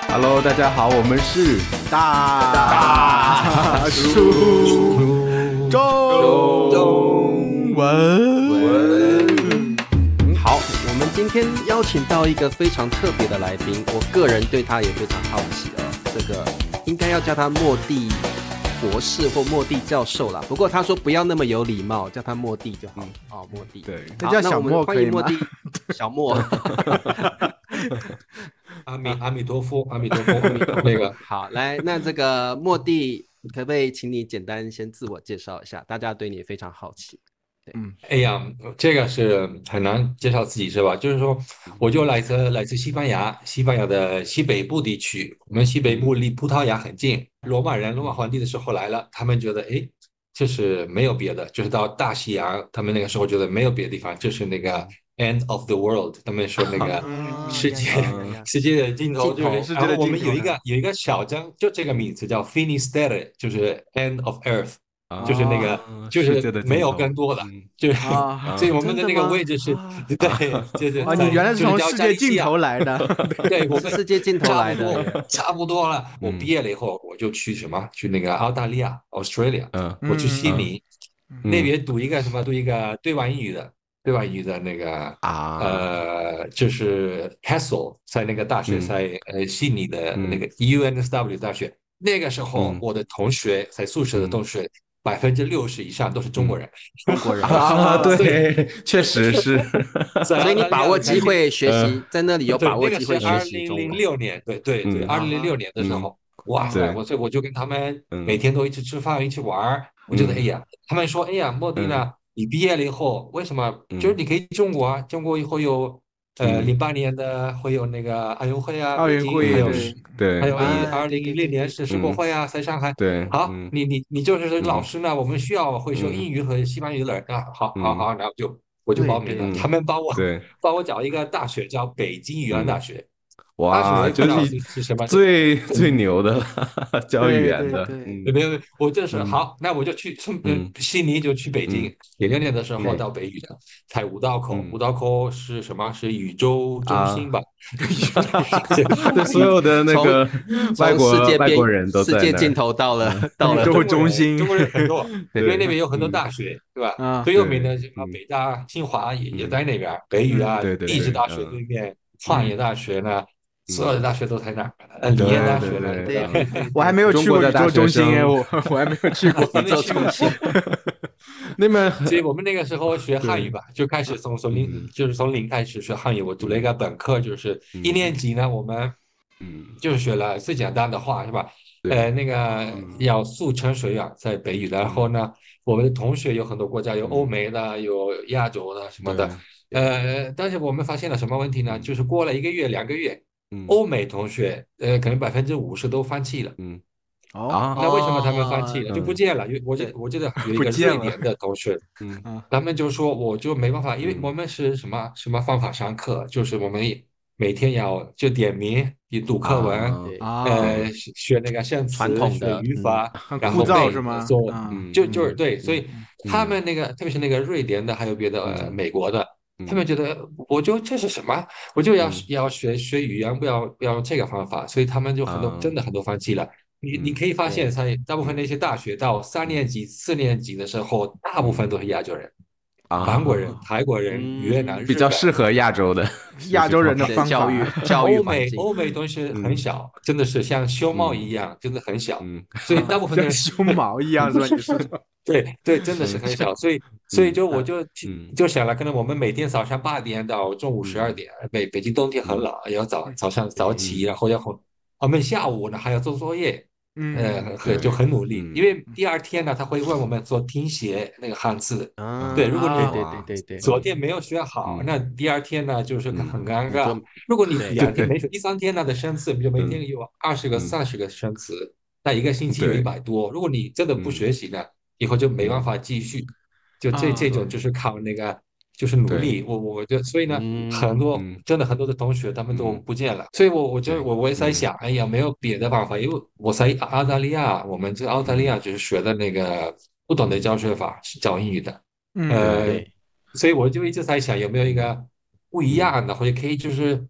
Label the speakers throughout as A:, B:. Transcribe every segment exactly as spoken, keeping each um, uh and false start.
A: Hello，大家好，我们是
B: 大
A: 大叔中文。
B: 好，我们今天邀请到一个非常特别的来宾，我个人对他也非常好奇哦。这个应该要叫他莫蒂博士或莫蒂教授啦，不过他说不要那么有礼貌，叫他莫蒂就好。嗯、哦，莫蒂，
A: 对，
B: 好，
C: 叫小莫
B: 那我们欢迎莫蒂，小莫。
D: 阿弥阿弥陀佛，阿弥陀佛，阿弥陀佛。那个
B: 好，来，那这个莫蒂，可不可以请你简单先自我介绍一下？大家对你非常好奇。
D: 嗯，哎呀，这个是很难介绍自己是吧？就是说，我就来自来自西班牙，西班牙的西北部地区。我们西北部离葡萄牙很近。罗马人、罗马皇帝的时候来了，他们觉得，哎，这是没有别的，就是到大西洋，他们那个时候觉得没有别的地方，就是那个 end of the world，他们说那个世界世界的尽头，就是然后我们有一个有一个小镇，就这个名字叫 Finisterre，就是 end of earth。就是那个，就是没有更多的，就是，所以我们的那个位置是，对，就是
C: 啊，你原来是从世界尽头来的，
D: 对，我们
B: 世界尽头来
D: 的，差不多了。我毕业了以后，我就去什么，去那个澳大利亚 （Australia），嗯，我去悉尼那边读一个什么，读一个对外英语的，对外英语的那个啊，呃，就是 Castle 在那个大学，在呃悉尼的那个 U N S W 大学。那个时候，我的同学在宿舍的同学。百分之六十以上都是中国人，
B: 中国人
A: 啊，对，确实是。
B: 所以你把握机会学习，在那里有把握机会学习中文。
D: 二零零六年，对对对，二零零六年的时候，哇塞，我所以我就跟他们每天都一起吃饭，一起玩。我觉得，哎呀，他们说，哎呀，莫蒂呢，你毕业了以后，为什么就是你可以中国啊？中国以后有。呃，零八年的会有那个奥运会啊，
C: 奥运会
D: 还有
A: 对，
D: 还有二零一零年是世博会啊，在上海。
A: 对，
D: 好，你你你就是老师呢，我们需要会说英语和西班牙语的人啊。好，好，好，然后就我就报名了，他们帮我帮我找一个大学，叫北京语言大学。
A: 哇，就是
D: 是什么
A: 最最牛的了，教语言的。
D: 没有，我就是好，那我就去从悉尼就去北京。零六年的时候到北语的，才五道口，五道口是什么？是宇宙中心吧？
A: 对，所有的那个外国外国人都在
B: 世界尽头到了到了
C: 宇宙中心，
D: 中国人很多，因为那边有很多大学，对吧？最有名的什么北大、清华也也在那边，北语啊，地质大学对面，创业大学呢。所有的大学都在那儿，呃，理研大学呢？
B: 对，
C: 我还没有去过宇宙中心哎，我我还没有去过
B: 宇宙中心。
A: 那么，
D: 所以我们那个时候学汉语吧，就开始从从零，就是从零开始学汉语。我读了一个本科，就是一年级呢，我们嗯，就是学了最简单的话，是吧？呃，那个要速成水养在北语，然后呢，我们的同学有很多国家，有欧美的，有亚洲的什么的。呃，但是我们发现了什么问题呢？就是过了一个月、两个月。欧美同学，呃，可能百分之五十都放弃了。嗯，
C: 哦，
D: 那为什么他们放弃了？就不见了。我记我记得有一个瑞典的同学，嗯，他们就说我就没办法，因为我们是什么什么方法上课，就是我们每天要就点名，你读课文，呃，学那个生词、
B: 传统的
D: 语法，然后背做，就就是对，所以他们那个特别是那个瑞典的，还有别的美国的。他们觉得，我就这是什么？我就要要学学语言，不要不要这个方法，所以他们就很多真的很多放弃了。你你可以发现，在大部分那些大学到三年级、四年级的时候，大部分都是亚洲人，韩国人、泰国人、越南，
A: 比较适合亚洲的
C: 亚洲人的方
B: 教育教育
D: 欧美欧美东西很小，真的是像熊猫一样，真的很小，所以大部分的
C: 熊猫一样是吧？你说
D: 对对，真的是很小，所以所以就我就就想了，可能我们每天早上八点到中午十二点，北北京冬天很冷，要早早上早起，然后要很，我们下午呢还要做作业，呃，就很努力，因为第二天呢他会问我们做听写那个汉字，对，如果你
B: 对对对对
D: 昨天没有学好，那第二天呢就是很尴尬。如果你两天没学，第三天呢的生词，就每天有二十个、三十个生词，那一个星期有一百多。如果你真的不学习呢？以后就没办法继续，就这这种就是靠那个就是努力，我我就所以呢，很多真的很多的同学他们都不见了，所以我我就我我也在想，哎呀，没有别的办法，因为我在澳大利亚，我们这澳大利亚就是学的那个不同的教学法是教英语的，呃，所以我就一直在想有没有一个不一样的，或者可以就是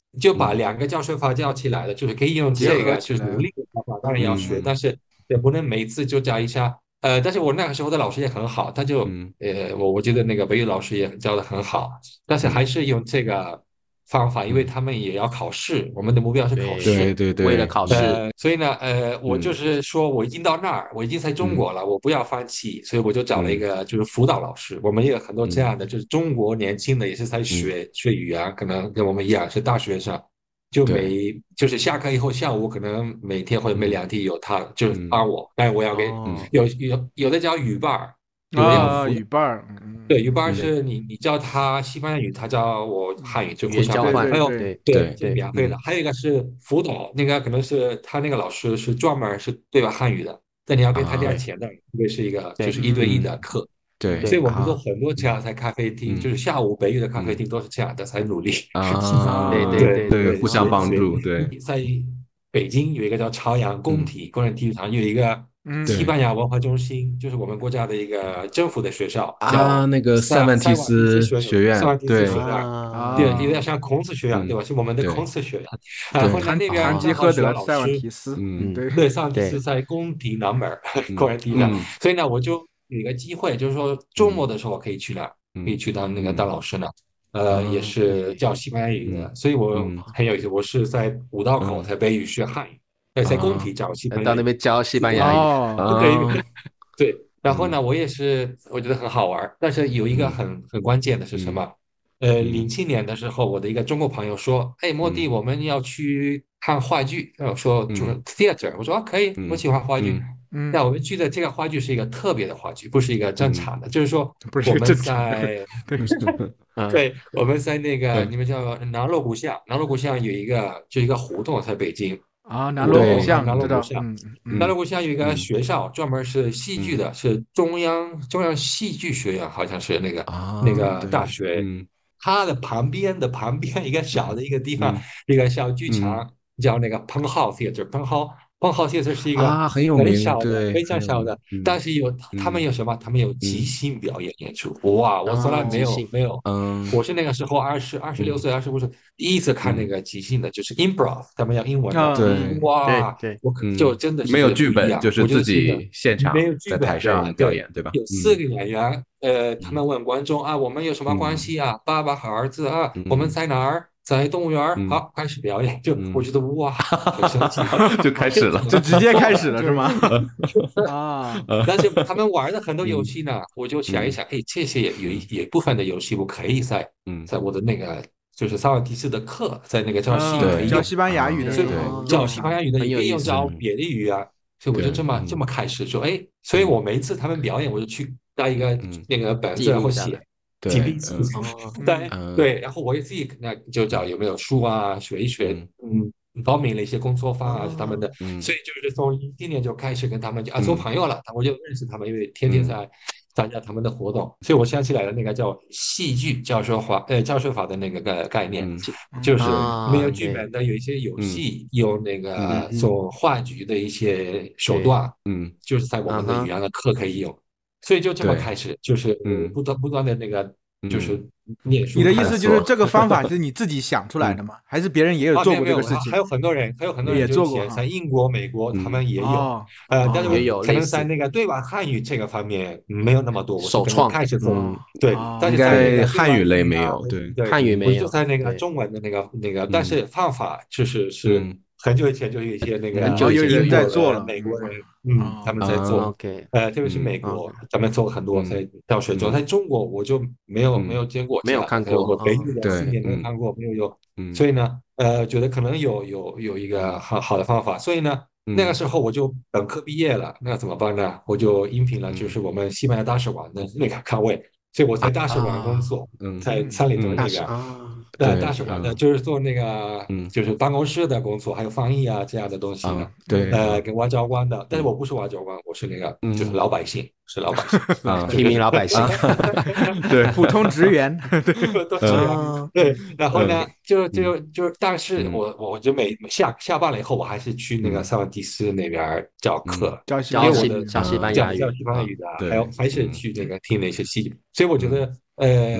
D: 就把两个教学法叫起来了，就是可以用这个就是努力的方法，当然要学，但是也不能每次就教一下。呃，但是我那个时候的老师也很好，他就呃，我我觉得那个北语老师也教的很好，但是还是用这个方法，因为他们也要考试，我们的目标是考试，
A: 对对对，
B: 为了考试，
D: 呃，所以呢，呃，我就是说我已经到那儿，我已经在中国了，我不要放弃，所以我就找了一个就是辅导老师，我们也有很多这样的，就是中国年轻的也是在学学语言，可能跟我们一样是大学生。就每就是下课以后，下午可能每天或者每两天有他就是帮我，但是我要给有有有的叫语伴儿，有的要
C: 语伴儿，
D: 对，语伴儿是你你教他西班牙语，他教我汉语，就互相
B: 交换，
D: 还有
B: 对
D: 对就免费的，还有一个是辅导，那个可能是他那个老师是专门是对外汉语的，但你要给他点钱的，因为是一个就是一对一的课。
A: 对，
D: 所以我们做很多这样在咖啡厅，就是下午北语的咖啡厅都是这样的，才努力
A: 啊，
B: 对
D: 对
A: 对，互相帮助。对，
D: 在北京有一个叫朝阳工体工人体育场，有一个西班牙文化中心，就是我们国家的一个政府的学校
A: 啊，那个塞万提斯学院，对，
D: 对，有点像孔子学院，对吧？是我们的孔子学院。然后呢，那边
C: 堂吉诃德、塞万提斯，
D: 嗯，对，塞万提斯在工体南门工人体育场，所以呢，我就。有一个机会，就是说周末的时候可以去那儿，可以去当那个当老师呢，呃，也是教西班牙语的，所以我很有意思。我是在五道口在北语学汉语，对，在工体教西班牙语，
B: 到那边教西班牙语，
D: 对对。然后呢，我也是我觉得很好玩，但是有一个很很关键的是什么？呃，零七年的时候，我的一个中国朋友说：“哎，莫蒂，我们要去看话剧。”我说就是 theater，我说啊可以，我喜欢话剧。
C: 嗯，
D: 那我们去的这个话剧是一个特别的话剧，不是一个正常的，就是说我们在对我们在那个你们叫南锣鼓巷，南锣鼓巷有一个就一个胡同在北京
C: 啊，南锣鼓巷，
D: 南锣鼓巷，南锣鼓巷有一个学校专门是戏剧的，是中央中央戏剧学院，好像是那个那个大学，它的旁边的旁边一个小的一个地方，一个小剧场叫那个蓬蒿 theater， 蓬蒿。蓬蒿theater是一个
A: 啊很有名，
D: 小的，
A: 对，
D: 非常小的，但是有他们有什么？他们有即兴表演演出。哇，我从来没有没有，嗯，我是那个时候二十二十六岁、二十五岁第一次看那个即兴的，就是 improv， 他们要英文的，
A: 对，
D: 哇，我就真的是
A: 没有剧本，就是自己现场在台上表演，对吧？
D: 有四个演员，呃，他们问观众啊，我们有什么关系啊？爸爸和儿子啊，我们在哪儿？在动物园，好，开始表演，就我觉得哇，很神奇，
A: 就开始了，
C: 就直接开始了是吗？啊，
D: 但是他们玩的很多游戏呢，我就想一想，哎，这些有一有一部分的游戏我可以在在我的那个就是萨瓦迪斯的课，在那个教西可以
C: 教西班牙语的时候，
D: 教西班牙语的也可以用教别的语啊，所以我就这么这么开始说，哎，所以我每一次他们表演，我就去带一个那个本子然后写。记笔记，对对，然后我也自己那就找有没有书啊，学一学，嗯，报名了一些工作坊啊，他们的，所以就是从今年就开始跟他们就啊做朋友了，我就认识他们，因为天天在参加他们的活动，所以我想起来了那个叫戏剧教学法，呃，教学法的那个个概念，就是没有剧本的，有一些游戏，有那个做话剧的一些手段，嗯，就是在我们的语言的课可以用。所以就这么开始，就是不断不断的那个，就是念书。
C: 你的意思就是这个方法是你自己想出来的吗？还是别人也有做过这个事情？
D: 还有很多人，还有很多人
C: 也做过，
D: 在英国、美国他们也有，呃，但是可能在那个对外汉语这个方面没有那么多。
B: 首创
D: 开始做，对，但是
A: 在汉语类没有，对，
B: 汉语没有，
D: 就在那个中文的那个那个，但是方法就是是。很久以前就有一些那个
C: 有人在做了，
D: 美国人，嗯，他们在做，呃，特别是美国，他们做很多在教学中，在中国我就没有没有见过，
B: 没有看过，
D: 我北语的四年没有看过，没有有，所以呢，呃，觉得可能有有有一个好好的方法，所以呢，那个时候我就本科毕业了，那怎么办呢？我就应聘了，就是我们西班牙大使馆的那个岗位。所以我在大使馆工作，在三里屯那边，对大使馆的，就是做那个，就是办公室的工作，还有翻译啊这样的东西呢。
A: 对，
D: 呃，跟外交官的，但是我不是外交官，我是那个，就是老百姓，是老百姓
B: 啊，平民老百姓，
C: 对，普通职员，
D: 对，都职员。对，然后呢，就就就，但是我我就每下下班了以后，我还是去那个塞万蒂斯那边教课，
C: 教
B: 教教西班牙语，
D: 教西班牙语的，还有还是去那个听那些戏剧。所以我觉得，呃，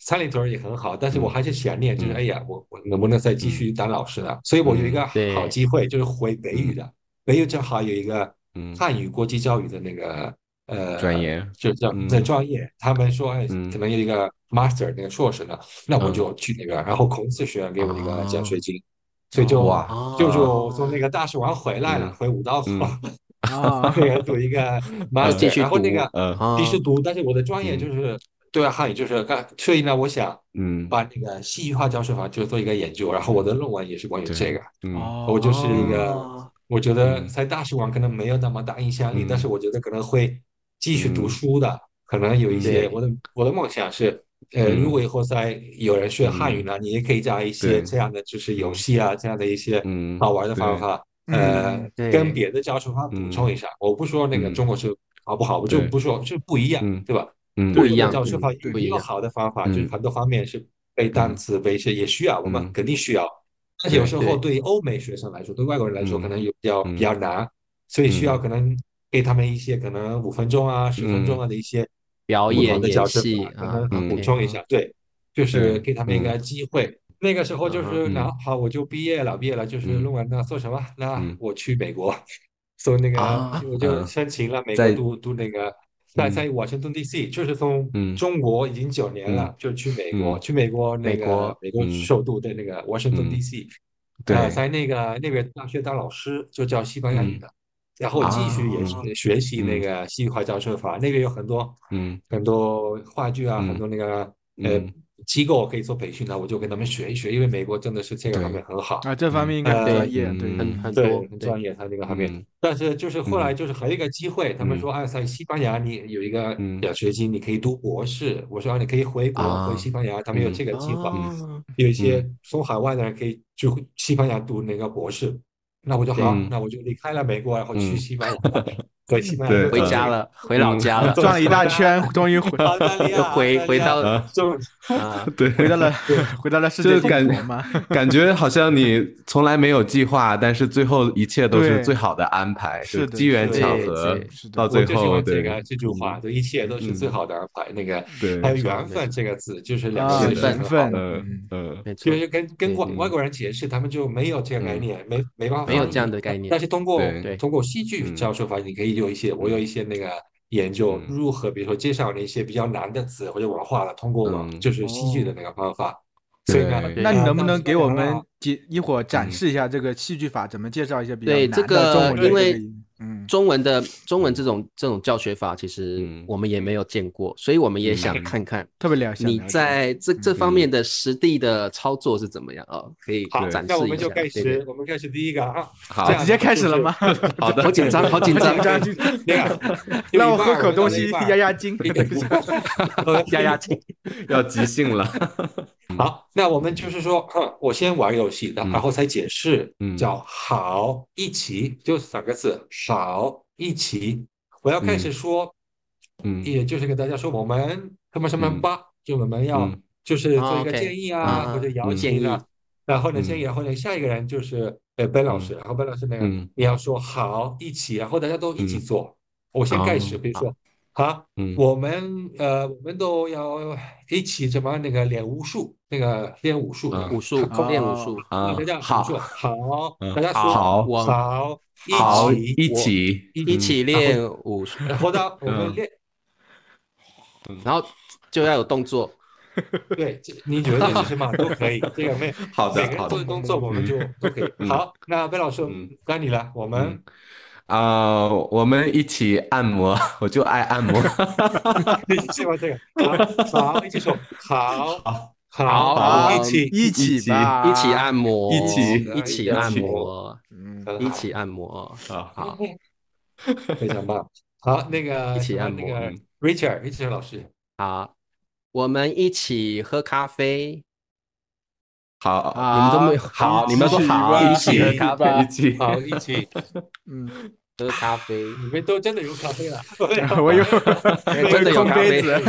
D: 三里屯也很好，但是我还是想念，就是
A: 嗯
D: 哎呀，我我能不能再继续当老师呢？所以我有一个
B: 对
D: 好机会，就是回北语的，北语正好有一个
A: 嗯
D: 汉语国际教育的那个呃，
A: 专业，
D: 就叫在
A: 嗯
D: 专业，他们说哎，
A: 嗯
D: 可能有一个 master 那个硕士呢，那我
A: 嗯
D: 就去那边，然后孔子学院给我一个奖学金，所以
C: 哦
D: 就
A: 哇
D: 就
A: 啊
D: 就从那
B: 哦，
D: 个大使馆回来了，
A: 嗯
D: 回五道口，
A: 嗯
C: 啊，
D: 那个读一个
B: 就继
D: master，
B: 续读
D: 然后那个
A: 呃
D: 继续
B: 啊，
D: 读，但是我的专业就
A: 嗯
D: 是对外汉语，就是干，所以呢，我想
A: 嗯
D: 把那个戏剧化教学法就做一个研究，然后我的论文也是关于
A: 对
D: 这个。
A: 嗯
D: 我就是一个，
B: 哦，
D: 我觉得
A: 嗯
D: 在大使馆可能没有那么大影响力，但是
A: 嗯
D: 我觉得可能会继续读
A: 嗯
D: 书的，可能有一些
B: 对，
D: 我的我的梦想是，呃，如果
A: 嗯
D: 以后在有人学汉语
A: 嗯
D: 呢，你也可以加一些
A: 对
D: 这样的就是游
A: 嗯
D: 戏啊，这样的一些
A: 嗯
D: 好玩的方
A: 对
D: 法。呃，
C: 嗯
D: 跟
B: 对，
D: 别的教学法补充
A: 嗯
D: 一下，我不说那个
A: 嗯
D: 中国是好不好，我就
A: 对
D: 不说，就不一样，
A: 嗯
D: 对吧？
A: 嗯
D: 中国的
B: 不一样，
D: 教学法
B: 嗯，
C: 对
D: 也有
B: 不一样，
D: 好的方法，就是
A: 嗯
D: 很多方面是背单
A: 嗯
D: 词、背一些也需要，我们
A: 嗯
D: 肯定需要。但是有
A: 对
D: 时候
B: 对，
D: 对于欧美学生来说，对外国人来说，可
A: 嗯
D: 能有比较比
A: 嗯
D: 较难，所以需要
A: 嗯
D: 可能给他们一些可能五分钟啊、十分钟
A: 嗯
D: 啊的一些不同
B: 表演、演
D: 的教学法，
B: 戏啊
D: 可能补
B: ，OK
A: 嗯
B: 啊，
D: 充一下。对，就是
A: 对
D: 给他们一个
A: 嗯
D: 机会。那个时候就
B: 嗯哼，
D: 是，那
A: 嗯
D: 好，我就毕业了，毕业了就是
A: 嗯
D: 论文呢做什么？那
A: 嗯
D: 我去美国，所以那个
B: 啊，
D: 我就
A: 嗯
D: 申请了美国
A: 在
D: 读读那个在
A: 嗯
D: 在华盛顿 D C，就是从
A: 嗯
D: 中国已经九年
A: 嗯
D: 了，就去美国，
A: 嗯
D: 去美国那
B: 美国，
D: 个美国
A: 嗯
D: 首都的那个华盛顿
A: 嗯
D: D C，呃，
A: 对
D: 在那个那边大学当老师，就教西班牙语
A: 嗯
D: 的，然后继续也
B: 啊，
D: 是学习那
A: 嗯
D: 个西语化教学法，那边有很多
A: 嗯
D: 很多话剧啊，很
A: 嗯
D: 多那个呃
A: 嗯
D: 机构可以做培训的，我就跟他们学一学，因为美国真的是这个方面
A: 对
D: 很好。
C: 啊，这方
A: 嗯
C: 面应该很专
D: 呃，
C: 业，对，
B: 很
A: 嗯
D: 对，
B: 很多，对，
D: 很专业，他那个方面。
A: 嗯
D: 但是就是后来
A: 嗯
D: 就是还有一个机会，他们
A: 嗯
D: 说，啊，在西班牙你有一个
A: 嗯
D: 奖学金，你可以读博士。我说，啊，你可以回国，回
A: 啊
D: 西班牙，他们有
A: 嗯
D: 这个计划。
A: 嗯
B: 啊，
D: 有一些
A: 嗯
D: 从海外的人可以去西班牙读那个博士。那我就好，
B: 对，
A: 嗯
D: 那我就离开了美国，然后去
A: 嗯
D: 西班牙，对，西班牙
A: 对嗯
D: 就做这个。
B: 回家了，回老
A: 嗯
B: 家了，
C: 转了一大圈，终于回
D: 澳大利亚，
B: 又
D: 澳大利亚，
B: 回回到
A: 啊
D: 就
B: 啊，
A: 对
C: 回到了
D: 对
C: 回到了世界
A: 就是感
C: 尽头嘛。
A: 感觉好像你从来没有计划，但是最后一切都是
C: 对
A: 最好的安排，
C: 是的
A: 就机缘
C: 是的
A: 巧
B: 对
A: 合
B: 对，
C: 是的
A: 到最
D: 我就喜
A: 后对
D: 欢这个这句话，
A: 嗯
D: 这一切都是最
A: 嗯
D: 好的安排。那个
A: 对
D: 还有
B: 没错
D: 缘分
B: 没错
D: 这个字，就是两个
C: 啊，
D: 字
B: 缘分
D: 是很好的。
C: 缘分，
A: 嗯
C: 嗯，
A: 嗯
B: 没错，
D: 就是跟跟
B: 对对，
D: 外外国人解释，他们就没有这个概
A: 嗯
D: 念，没没办法。
B: 没有这样
A: 嗯
B: 的概念，
D: 但是通过
A: 对
B: 对，
D: 通过戏剧
A: 嗯
D: 教学法，你可以有一些，我有一
A: 嗯
D: 些那个研究，
A: 嗯
D: 如何比如说介绍那些比较难的词或者文化了，通过网
A: 嗯
D: 就是戏剧的
C: 哦，
D: 那个方法。所以呢，
A: 对
C: 那你
D: 啊，
C: 能不能
D: 到西
C: 给我们
D: 班牙了，
C: 解一会儿展
A: 嗯
C: 示一下这个戏剧法怎么介绍一些比较
B: 对，这
C: 难的中
B: 个
C: 文的这个
B: 因为
C: 音？嗯
B: 中文的中文这种这种教学法，其实
A: 嗯
B: 我们也没有见过，所以我们也想
A: 嗯
B: 看看
C: 特别了想
B: 你
C: 了解。
B: 在这这方面的实地的操作是怎么样哦，可以
D: 好，
B: 展
D: 那我
B: 示一下。
D: 们就开
B: 对对，
D: 始，我们开始第一个啊，这
A: 好
D: 样
C: 直接
D: 的就是
C: 开始了吗？
A: 好的
B: 好紧张，好紧张，
C: 紧张，
D: 那个
C: 让我喝
D: 有一半儿
C: 口东西
D: 到了一半儿
C: 压压惊。
D: 一个一半
B: 压压惊。
A: 要即兴了，
D: 好，那我们就是说，哼，我先玩游戏，然
A: 嗯
D: 然后才解释，
A: 嗯
D: 叫好一起，就三个字，好一起。我要开始
A: 嗯
D: 说，
A: 嗯
D: 也就是跟大家说，我们什么什么
A: 嗯
D: 吧，就我们要
A: 嗯
D: 就是做
B: 哦
D: 一个
B: ，OK，
D: 建议啊，或
B: 啊，
D: 者邀
A: 嗯
B: 建
D: 请啊，
B: 议，
D: 然后呢建议，
A: 嗯
D: 然后呢下一个人就是呃本老师，
A: 嗯
D: 然后本老师呢
A: 嗯
D: 你要说好一起，然后大家都一起
A: 嗯
D: 做。我先开始，
A: 哦
B: 好，
D: 比如说。好，
A: 嗯
D: 我们呃，我们都要一起怎么那个练武术，那个练武术，那
A: 啊
D: 个
B: 武术
D: 空
B: 练武
C: 哦，
B: 术，
A: 啊
D: 大家怎么说？
A: 好
D: 好，
A: 嗯
D: 大家说
B: 好，
A: 好
B: 我
D: 好，一
A: 好
B: 好，
D: 起
A: 一
B: 我
A: 起
D: 一
B: 一
A: 嗯
B: 起练武术，
D: 然后呢，我们
A: 嗯
D: 练，
B: 然后就要有动作。
D: 对，这你觉得就是嘛，都可以，这个每
A: 好的好的
D: 每个人做的动作我们就都可以。
A: 嗯
D: 好，那贝老师
A: 嗯
D: 该你了，我们
A: 嗯啊，我们一起按摩，我就爱按摩，
D: 一起喜欢这个，好，好，一起说好，
A: 好
D: 好，
B: 好
D: 一起，
C: 一
A: 一起
C: 起吧，
B: 一起按摩，
A: 一起
B: 一起按
D: 一起
B: 摩，
C: 嗯，
D: 很好
B: 一起按摩，
A: 好
B: 好，
D: 非常棒。好，那个
B: 一起
D: 什么
B: 按摩
D: 那个
A: 嗯
D: Richard，Richard 老师，
B: 好，我们一起喝咖啡。
A: 好
B: 你们都没有
C: 好
B: 好，你们说好，
C: 吧
B: 一起喝咖啡，
A: 一起
D: 好，一起，
C: 嗯，
B: 喝咖啡，
D: 你们都真的有咖啡了，
C: 我有
B: 真的有
C: 空
B: 咖啡
C: 杯子。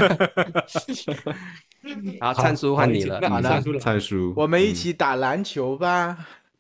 B: 好，
D: 好
B: 灿叔换你了，
D: 好一起那
C: 好的
D: 灿叔了，
A: 灿叔，
C: 我们一起打篮球吧。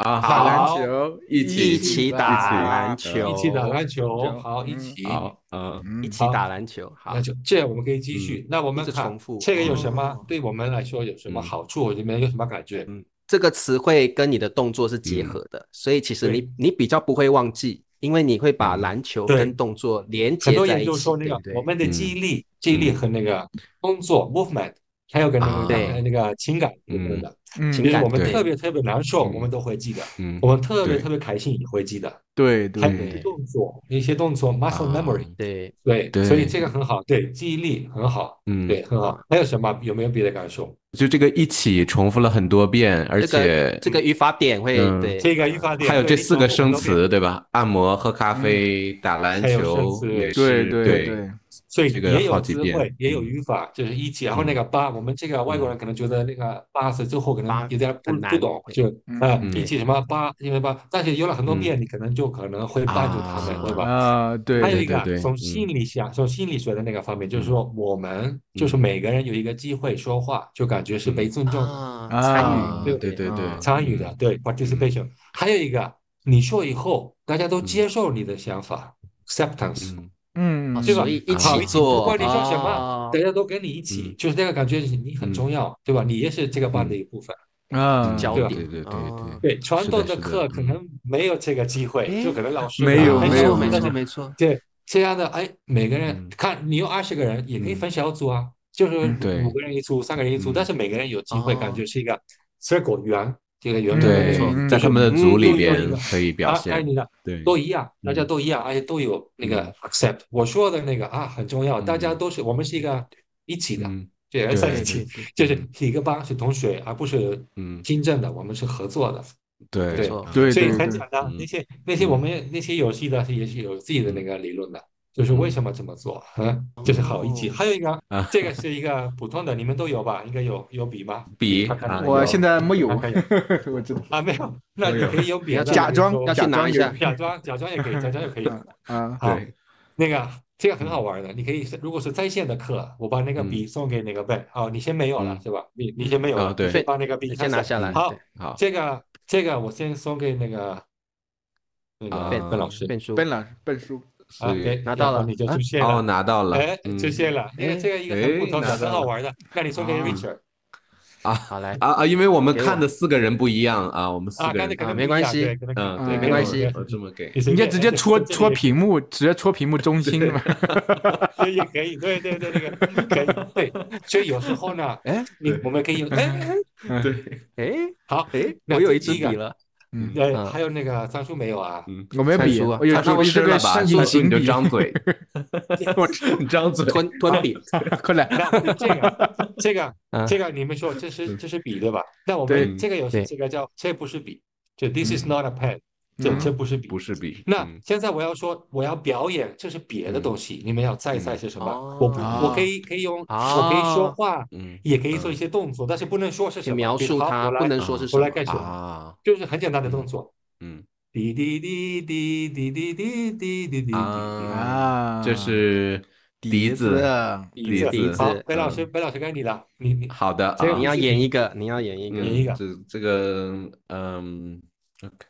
A: 啊，
C: 打篮
A: 好，
C: 球，
A: 一起
B: 一起打篮球，
D: 一起打篮球，
C: 球
D: 好，一
C: 嗯
D: 起。
A: 好，嗯
C: 嗯
B: 一起打篮球，好
D: 那，就这样，我们可以继续。
A: 嗯
D: 那我
B: 一直
D: 们看
B: 重复
D: 这个有什么
B: 哦
D: 对我们来说有什么
A: 嗯
D: 好处？你们有什么感觉？
B: 嗯，这个词汇跟你的动作是结合的，所以其实你你比较不会忘记，因为你会把
A: 嗯
B: 篮球
D: 对
B: 跟动作连
D: 很多研
B: 接在一起，
D: 究说那个
B: 对不对？
D: 我们的记忆
A: 嗯
D: 力、记忆力
A: 嗯
D: 和那个工作 movement，还有跟那个
A: 啊
B: 对
D: 呃那个情感有关
A: 嗯
D: 的。
C: 嗯
B: 情感
D: 比如我们
A: 对
D: 特别特别难受，
A: 嗯
D: 我们都会记得；
A: 嗯
D: 我们特别
A: 对
D: 特别开心也会记得。
C: 对
D: 还有
C: 对，
B: 对
D: 动作，一些动作 muscle
A: 啊
D: memory，
B: 对
D: 对，
A: 对
D: 所以这个很好，对，记忆力很好，
A: 嗯
D: 对，很好
B: 啊。
D: 还有什么？有没有别的感受？
A: 就这个一起重复了很多遍，而
B: 这个
A: 且
B: 这个语法点会
A: 嗯
B: 对
D: 这个语法点，
A: 还有
D: 对你
A: 这四个生
D: 重复很多遍
A: 词，对吧？按摩、喝咖啡、打篮
D: 还有生
A: 球
D: 词
A: 也
C: 对对
A: 是对，
C: 对，
D: 所以
A: 这个
D: 也有
A: 好几遍
D: 词汇，也有
A: 嗯
D: 语法，就是一起。然后那
A: 嗯
D: 个八，我们这个外国人可能觉得那个八字最后可能
B: 八
D: 有点不
B: 很难
D: 不懂，
B: 对
D: 就呃
C: 嗯
D: 一起什么八，因为八，但是有了很多
A: 嗯
D: 遍，你可能就可能会帮助他们，对吧？
C: 啊，对
D: 还有一
A: 对对对
D: 个从
A: 嗯
D: 心理想，从心理学的那个方面，就是
A: 嗯
D: 说我们就是
A: 嗯
D: 每个人有一个机会说话，就感觉是被
A: 嗯
D: 尊重的。
B: 啊，
C: 啊
B: 参
A: 啊，
B: 与，
A: 对对对，
C: 啊
D: 参与的，
A: 嗯
D: 对 participation。还有一个，你说以后大家都
A: 嗯
D: 接受你的想法，acceptance，
A: 嗯
C: 嗯，
B: 啊
D: 对吧
B: 所以一
A: 啊
D: 好，一起，不
B: 起做
D: 管你说什么，
B: 啊
D: 大家都跟你一起，
A: 嗯
D: 就是那个感觉，你很重要，对吧？你也是这个班的一部分。
C: 啊，
D: 对吧
B: 焦点，
A: 对对对
B: 啊
A: 对，
D: 对，传
A: 是的是的
D: 统的课可
A: 嗯
D: 能没有这个机会，
B: 诶
D: 就可能老师
C: 没有
D: 很
C: 没有
D: 少但是
B: 没错没错没错，
D: 对这样的，哎，每个人
A: 嗯
D: 看你有二十个人也可以
A: 嗯
D: 分小组啊，就是
C: 嗯
A: 对
D: 五个人一组，三个人一组，但
A: 嗯
D: 是每个人有机会，感
B: 哦
D: 觉是一个 circle 圆，这个圆
C: 嗯
D: 的
A: 对
B: 错
C: 嗯，
D: 就是
A: 在他们的组里
D: 都有一
A: 边
D: 个
A: 可以表
D: 啊，哎，
A: 现，
D: 你的
A: 对，
D: 都一样，大家
A: 嗯
D: 都一样，而且都有那个
A: 嗯
D: accept 我说的那个啊很重要，大家
A: 嗯
D: 都是我们是一个一起的，
A: 嗯
D: 这
A: 对
B: 对
D: 算是一起
B: 对，对，
D: 就是
A: 嗯
D: 是一个班是同学，而不是
A: 嗯
D: 听证的，我们是合作的。
A: 对
D: 对
B: 没错，
C: 对
D: 所以
C: 对对，
D: 很简单，
A: 嗯
D: 那些那些我
A: 嗯
D: 们那些游戏的也是有自己的那
A: 嗯
D: 个理论的，就是为
A: 嗯
D: 什么这么做，嗯，就是好一起。
B: 哦
D: 还有一个，
A: 啊
D: 这个是一个普通的，你们都有吧？应该有有笔吗？
A: 笔
D: 看看你
A: 啊
C: 我
D: 们有
C: 现在没有
D: 看看有，
C: 我知道
D: 啊，没有，那
A: 我有
D: 你可以用别的，
C: 假装
D: 比如说
B: 要去拿一下
D: 假装假装也可以，假装也可以。
C: 啊，
D: 好，
A: 对
D: 那个这个很好玩的，你可以是如果是在线的课，我把那个笔送给那个贝，好，你先没有了
A: 嗯
D: 是吧？你你先没有了，
A: 啊对
D: 你先把那个笔
B: 你先拿下来，
D: 好
B: 对，
A: 好
D: 这个这个我先送给那个那
A: 啊
D: 个笨老师
B: 变数
C: 笨老师笨叔，
D: 啊，
A: 是
D: 对，
B: 拿到了
D: 然后你就
B: 啊
A: 哦
D: 出现了，
A: 拿到了，
D: 哎，
A: 嗯
D: 出现了，那个
B: 哎
D: 这个一个很普通的，
A: 哎拿到了
D: 很好玩的，那你送给
C: 啊
D: Richard
A: 啊
B: 好来，
A: 啊啊，因为我们
B: 给我
A: 看的四个人不一样啊，我们四
D: 啊，
A: 个人
D: 看着可
B: 啊
D: 能不一样，
B: 没关系
D: 对，可能
A: 嗯
C: 啊
A: 对，
B: 没关系
A: 我我这么给
D: 你随便
C: 你就直接戳
D: 这里
C: 戳屏幕，直接戳屏幕中心嘛，
D: 也也可以，对对对，那个可以，对，所以有时候呢，
B: 哎
D: 你我们可以用，哎，
A: 对，
B: 哎
D: 好，
B: 哎，
D: 那
B: 我有一
D: 这第一个
B: 支笔了，
C: 嗯，
D: 呃，
B: 嗯
D: 还有那个三叔没有啊？
A: 嗯，
C: 我没有笔，
B: 参数啊
C: 我有
A: 那我
C: 我有这个
A: 吃了吧，
C: 隐
A: 你就
C: 形笔，
A: 张嘴，
C: 我
A: 你张嘴，
B: 吞吞笔，
C: 快来，
D: 那这个这个
B: 啊
D: 这个你们说这是这是笔对吧？那我
C: 对
D: 们这个有
B: 对
D: 这个叫这不是笔，就 this is not a pen，这
C: 嗯
D: 这不是笔。
A: 不是笔，
D: 那
A: 嗯
D: 现在我要说我要表演，这是别的东西，你们要猜一猜是什么？
B: 哦
D: 我不
C: 啊
D: 我可以可以用我
B: 哦
D: 可以说话，
A: 嗯
D: 也可以做一些动作，但是不能说是什么。
B: 去描述它，
D: 好我来
B: 不能说是什么
D: 我来开始，
A: 啊，
D: 就是很简单的动作，
A: 嗯
D: 滴滴滴滴滴滴滴滴滴滴。
A: 啊，
C: 啊，
A: 这是笛
C: 子
A: 子，
D: 笛
A: 笛子
D: 好，
B: 子
D: 北老师，
A: 嗯
D: 北老师该你了，你你
A: 好的，
D: 这个
A: 啊
B: 你要演一个，你要演一个，
A: 嗯
D: 演一个
A: 这这个嗯，OK，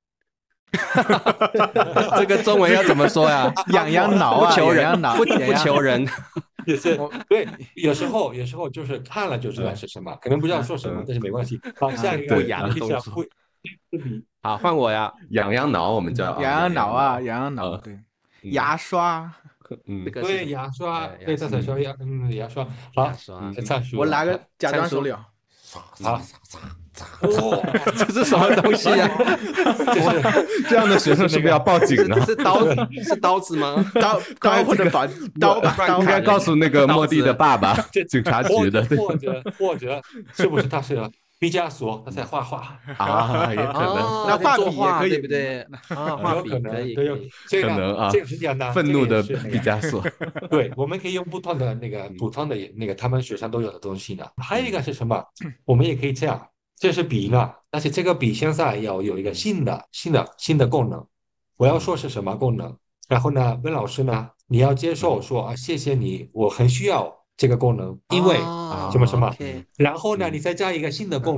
B: 这个中文要怎么说呀？
C: 痒痒挠啊，
B: 不求人
C: 痒痒，挠，
B: 不不
C: 痒痒
B: 求人，
D: 也是
C: 我
D: 对，有时候有时候就是看了就知道是什么，可能不知道说什么
A: 嗯，
D: 但是没关系。好，下一个
A: 不
B: 雅的
D: 一下
B: 动作
D: 不不比
B: 好，换我呀。
A: 痒痒挠，我们叫
C: 痒痒挠啊，痒痒挠，
A: 啊
C: 对，
A: 嗯
C: 牙刷，
A: 嗯
B: 这个
D: 对
B: 是
D: 牙刷
B: 哎，
D: 对，
B: 牙
D: 再再说牙，嗯，牙刷，好
B: 牙，刷
A: 嗯
D: 灿叔，
C: 我拿个假装
B: 参数
C: 手表，
D: 好，哦，
B: 这是什么东西啊？
A: 这样的学生是不是要报警
B: 是
A: 呢？
B: 是刀是刀子吗？
C: 刀刀或者把刀吧，刀
A: 应该告诉那个莫蒂的爸爸，警察局的，对
D: 或者或者是不是他是毕加索，他在画画，
A: 啊，也可能
B: 哦
C: 那画
B: 作画
C: 笔也可以
B: 对不对？啊，画笔
D: 有可能
B: 可以，
D: 对，有
B: 可以
D: 这个
A: 可能啊
D: 这个很简单，
A: 愤怒的
D: 这个也是那个
A: 毕加索，
D: 对，我们可以用不同的那个普通的那个他们学上都有的东西呢。还有一个是什么？我们也可以这样，这是笔呢，但是这个笔现在要有一个新的、新的、新的功能。我要说是什么功能？然后呢，温老师呢，你要接受说啊，谢谢你，我很需要这个功能，因为
B: 哦
D: 什么什么。
B: OK
D: 然后呢，
A: 嗯
D: 你再加一个新的功能，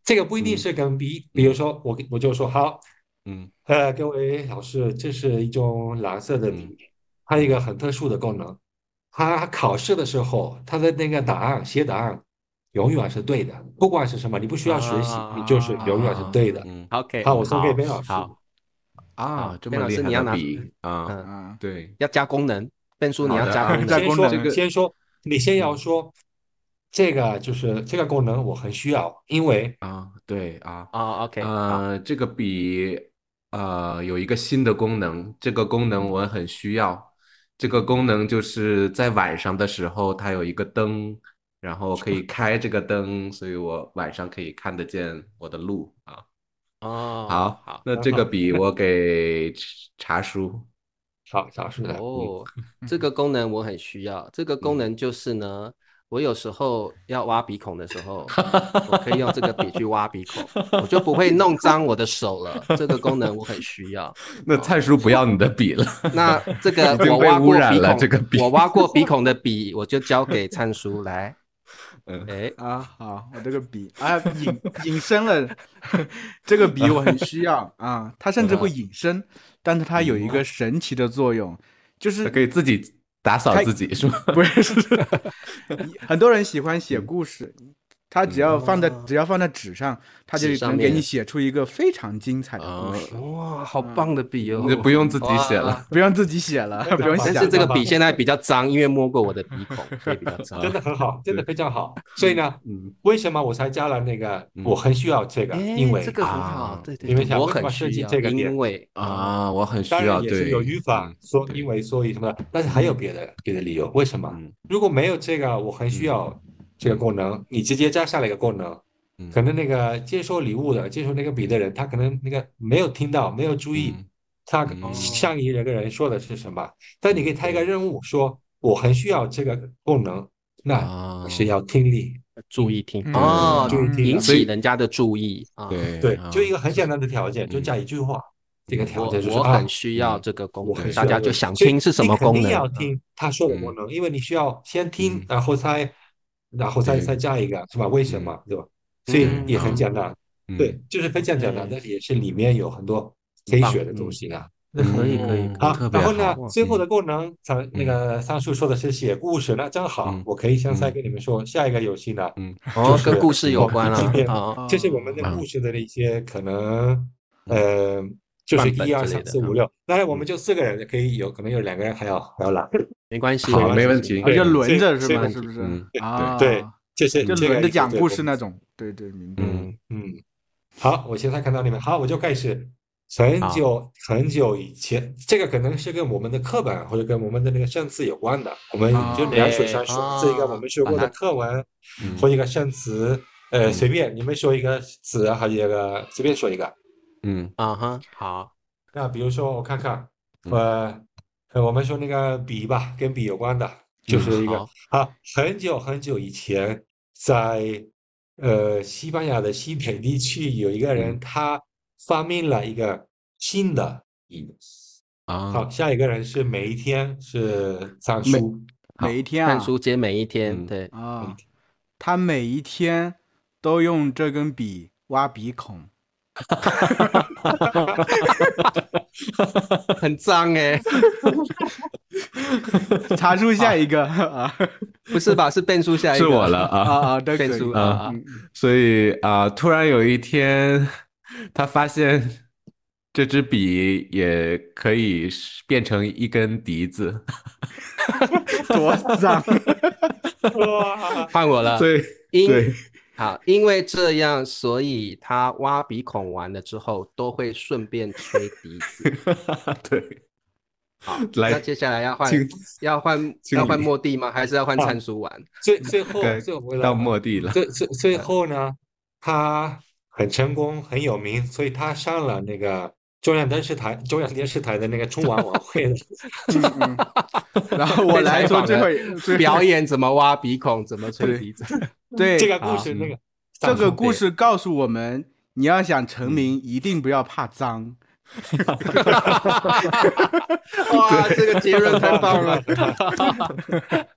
D: 这个不一定是跟笔，比如说我我就说好，
A: 嗯
D: 呃，各位老师，这是一种蓝色的笔，它有一个很特殊的功能，它考试的时候，它的那个答案写答案永远是对的，不管是什么，你不需要学习，你就是永远是
A: 啊
D: 对的。
A: 嗯
B: ，OK，
D: 好，我送给
B: 好，
D: 边老师。
B: 好，
A: 啊，
B: 好，
A: 这
B: 边老
A: 么厉害的
B: 师你要拿，
A: 笔啊，
B: 嗯，
C: 嗯，
A: 对，
B: 要加功能，变数你要
A: 好的
C: 啊
B: 加功能，
C: 加功能
D: 先说
A: 这个
D: 先说，你先要
A: 嗯
D: 说这个就是这个功能我很需要，因为
A: 啊，对啊，
B: 哦，OK，好，
A: 呃，这个笔呃有一个新的功能，这个功能我很需要。这个功能就是在晚上的时候，它有一个灯，然后可以开这个灯，所以我晚上可以看得见我的路啊。
B: 哦，
A: 好，
B: 好，
A: 那
D: 很好，
A: 这个笔我给茶叔。
D: 好，好是的，嗯，
B: 哦，这个功能我很需要。这个功
A: 嗯，
B: 能就是呢，我有时候要挖鼻孔的时候，我可以用这个笔去挖鼻孔，我就不会弄脏我的手了。这个功能我很需要。
A: 那
B: 哦，
A: 蔡叔不要你的笔了，
B: 那这个
A: 已经被
B: 我挖
A: 污染了。
B: 过鼻孔，
A: 这个笔，
B: 我挖过鼻孔的笔，我就交给灿叔来。
A: 嗯
B: 哎，
C: 啊，好，我这个笔啊，引引申了，这个笔我很需要啊，它甚至会引申，但是它有一个神奇的作用，就
A: 它
C: 是
A: 可以自己打扫
C: 它
A: 自己，是吧？
C: 不是，是很多人喜欢写
A: 嗯
C: 故事，他只
A: 嗯
C: 要放在
B: 哦，
C: 只要放在纸上，他就
B: 纸上
C: 能给你
B: 面，
C: 写出一个非常精彩的故
A: 啊，
C: 事，
B: 哇，好
C: 嗯，
B: 棒的笔
A: 你就
B: 哦！
A: 不用自己写
B: 哇，
A: 了。
C: 不用自己写了，不用
D: 非常好，
B: 但是
C: 想了。
B: 这个笔
D: 非常棒，
B: 现在比较脏，因为摸过我的鼻孔，所以比较脏。
D: 真
A: 啊，
D: 的很好，真的
A: 对，
D: 非常好。所以呢，
A: 嗯
D: 为什么我才加了那个？我
A: 嗯
D: 很需要这个，因
B: 哎，这
D: 为
B: 个很好，
A: 啊
B: 对对对，
D: 你们想
B: 我
D: 为什么设计
B: 很需要，
D: 这个点？
B: 因为哦，
A: 啊，我很
D: 当
A: 需要，
D: 然也是有
A: 对，
D: 语法，
A: 嗯，
D: 说因
A: 对，
D: 为所以什么的，但是还有别的别的理由。为什么？
A: 嗯
D: 如果没有这个，我很需
A: 嗯
D: 要这个
A: 嗯
D: 功能，你直接加上了一个功能，
A: 嗯
D: 可能那个接收礼物的、接收那个笔的人，他可能那个没有听到，没有注意，
A: 嗯
D: 他
A: 嗯
B: 哦，
D: 上一个人说的是什么。但你给
A: 嗯
D: 他一个
B: 对，
D: 任务，说我很需要这个功能，那是
A: 啊，
D: 要听力，听
B: 注意听
A: 对，
C: 嗯
B: 哦，引
D: 注意听的。
A: 所以
B: 起人家的注意啊。
D: 对，就一
A: 对啊，
D: 个很简单的条件，就加
A: 嗯
D: 一句话，这个
A: 嗯
D: 条
B: 我
D: 件就是啊，
B: 我很需要
A: 嗯，
B: 这个功
D: 我很
B: 能，
A: 对，
B: 大家就
D: 需要这个，所以
B: 想听是什
D: 你肯定
B: 么功能啊？
D: 要听他说的功
A: 嗯
D: 能，因为你需要先听，
A: 嗯
D: 然后再，然后再再
A: 对，
D: 加一个，是吧？为什
A: 嗯
D: 么，对吧？所以
A: 对
B: 嗯
D: 也很
A: 啊，
D: 简单，
B: 嗯
D: 对，
A: 嗯
D: 就是非常简单，
B: ，OK，
D: 但是也是里面有很多
B: 很棒，
D: 可以学的东
B: 嗯，
D: 西呢。
B: 可以可以
A: 嗯，
B: 可以，
D: 好，
A: 特
D: 然后呢，
A: 别好，
B: 哇，
D: 最后的
A: 嗯
D: 功能，咱那
A: 嗯
D: 个桑树说的是写故事，那正好，
A: 嗯
D: 我可以现在
A: 嗯
D: 跟你们说，下一个游戏呢，
A: 嗯
B: 哦，跟
D: 就是
B: 故事有
D: 我们
B: 关了
D: 这边，
B: 啊，
D: 这是我们的
C: 哦，
A: 啊
D: 故事的一些可能，
A: 嗯
D: 呃，就是
B: 范
D: 一二
B: 本之类的啊，
D: 三四五六，当然我们
A: 嗯，
D: 就四个人，可以有可能有两个人还要还要来，
B: 没关系没
A: 好，
D: 对
B: 关系，
A: 没问题，
B: 请
C: 啊，就
A: 嗯
D: 对，所以
C: 轮着是吧？
D: 所以我
B: 没问题，
C: 是不是？
A: 嗯对，
D: 对，
C: 啊，
D: 这是
C: 就
A: 嗯
D: 这个一个
C: 轮着讲故
D: 对我们，
C: 事那种。对对，明白。
A: 嗯
B: 嗯，
D: 嗯。好，我现在看到你们，好，我就开始。很
B: 好，
D: 久很久以前，这个可能是跟我们的课本或者跟我们的那个生词有关的。我们就
C: 啊，
D: 两手
B: 对
D: 上说，这个我
B: 啊，
D: 们学过的
B: 把它
D: 课文或
A: 嗯
D: 一个生词，呃，随
A: 嗯
D: 便你们说一个词，还有一个随便说一个。
A: 嗯
B: 啊哈，好，
D: 那比如说，我看看，
A: 嗯
D: 呃，呃我们说那个笔吧，跟笔有关的，就
A: 嗯
D: 是一个
B: 好，
D: 啊，很久很久以前，在呃西班牙的西北地区，有一个人
A: 嗯
D: 他发明了一个新的笔。好，
A: 啊，
D: 下一个人是每一天是藏
C: 每
D: 书，
C: 每一
A: 好，
C: 天啊
B: 看书接每一天，
A: 嗯
B: 对，
C: 啊，他每一天都用这根笔挖鼻孔。
B: 很脏哎，
C: 查出下一个啊
B: 不是吧？是变数下一
A: 是
B: 个
A: 我了
C: 啊
A: 啊，
C: 啊，都可
B: 变数
C: 以。
B: 啊啊，
C: 嗯，
A: 所以啊，突然有一天，他发现这支笔也可以是变成一根笛子，
C: 多脏。
D: 哇，
B: 换我了，
A: 所以
B: 因
A: 对
B: 好，因为这样，所以他挖鼻孔完了之后，都会顺便吹笛子。
A: 对，
B: 好，
A: 来
B: 那接下来要换
A: 请
B: 要换
A: 请
B: 要换
A: 你
B: 莫蒂吗？还是要换参书完？
D: 最最后
A: 该
D: 最后回来
A: 到
D: 了，
A: 末地了，
D: 最最最后呢，他很成功，很有名，所以他上了那个中央电视台中央电视台的那个春晚晚会了。
C: 嗯嗯，然后我来说最后最后
B: 表演怎么挖鼻孔，怎么吹
C: 对
B: 笛子。
C: 对
D: 这个故
B: 好
D: 事那个
C: 这个故
D: 事
C: 事告诉我们，你要想成名，一定不要怕脏。
B: 哇，这个结论太棒了！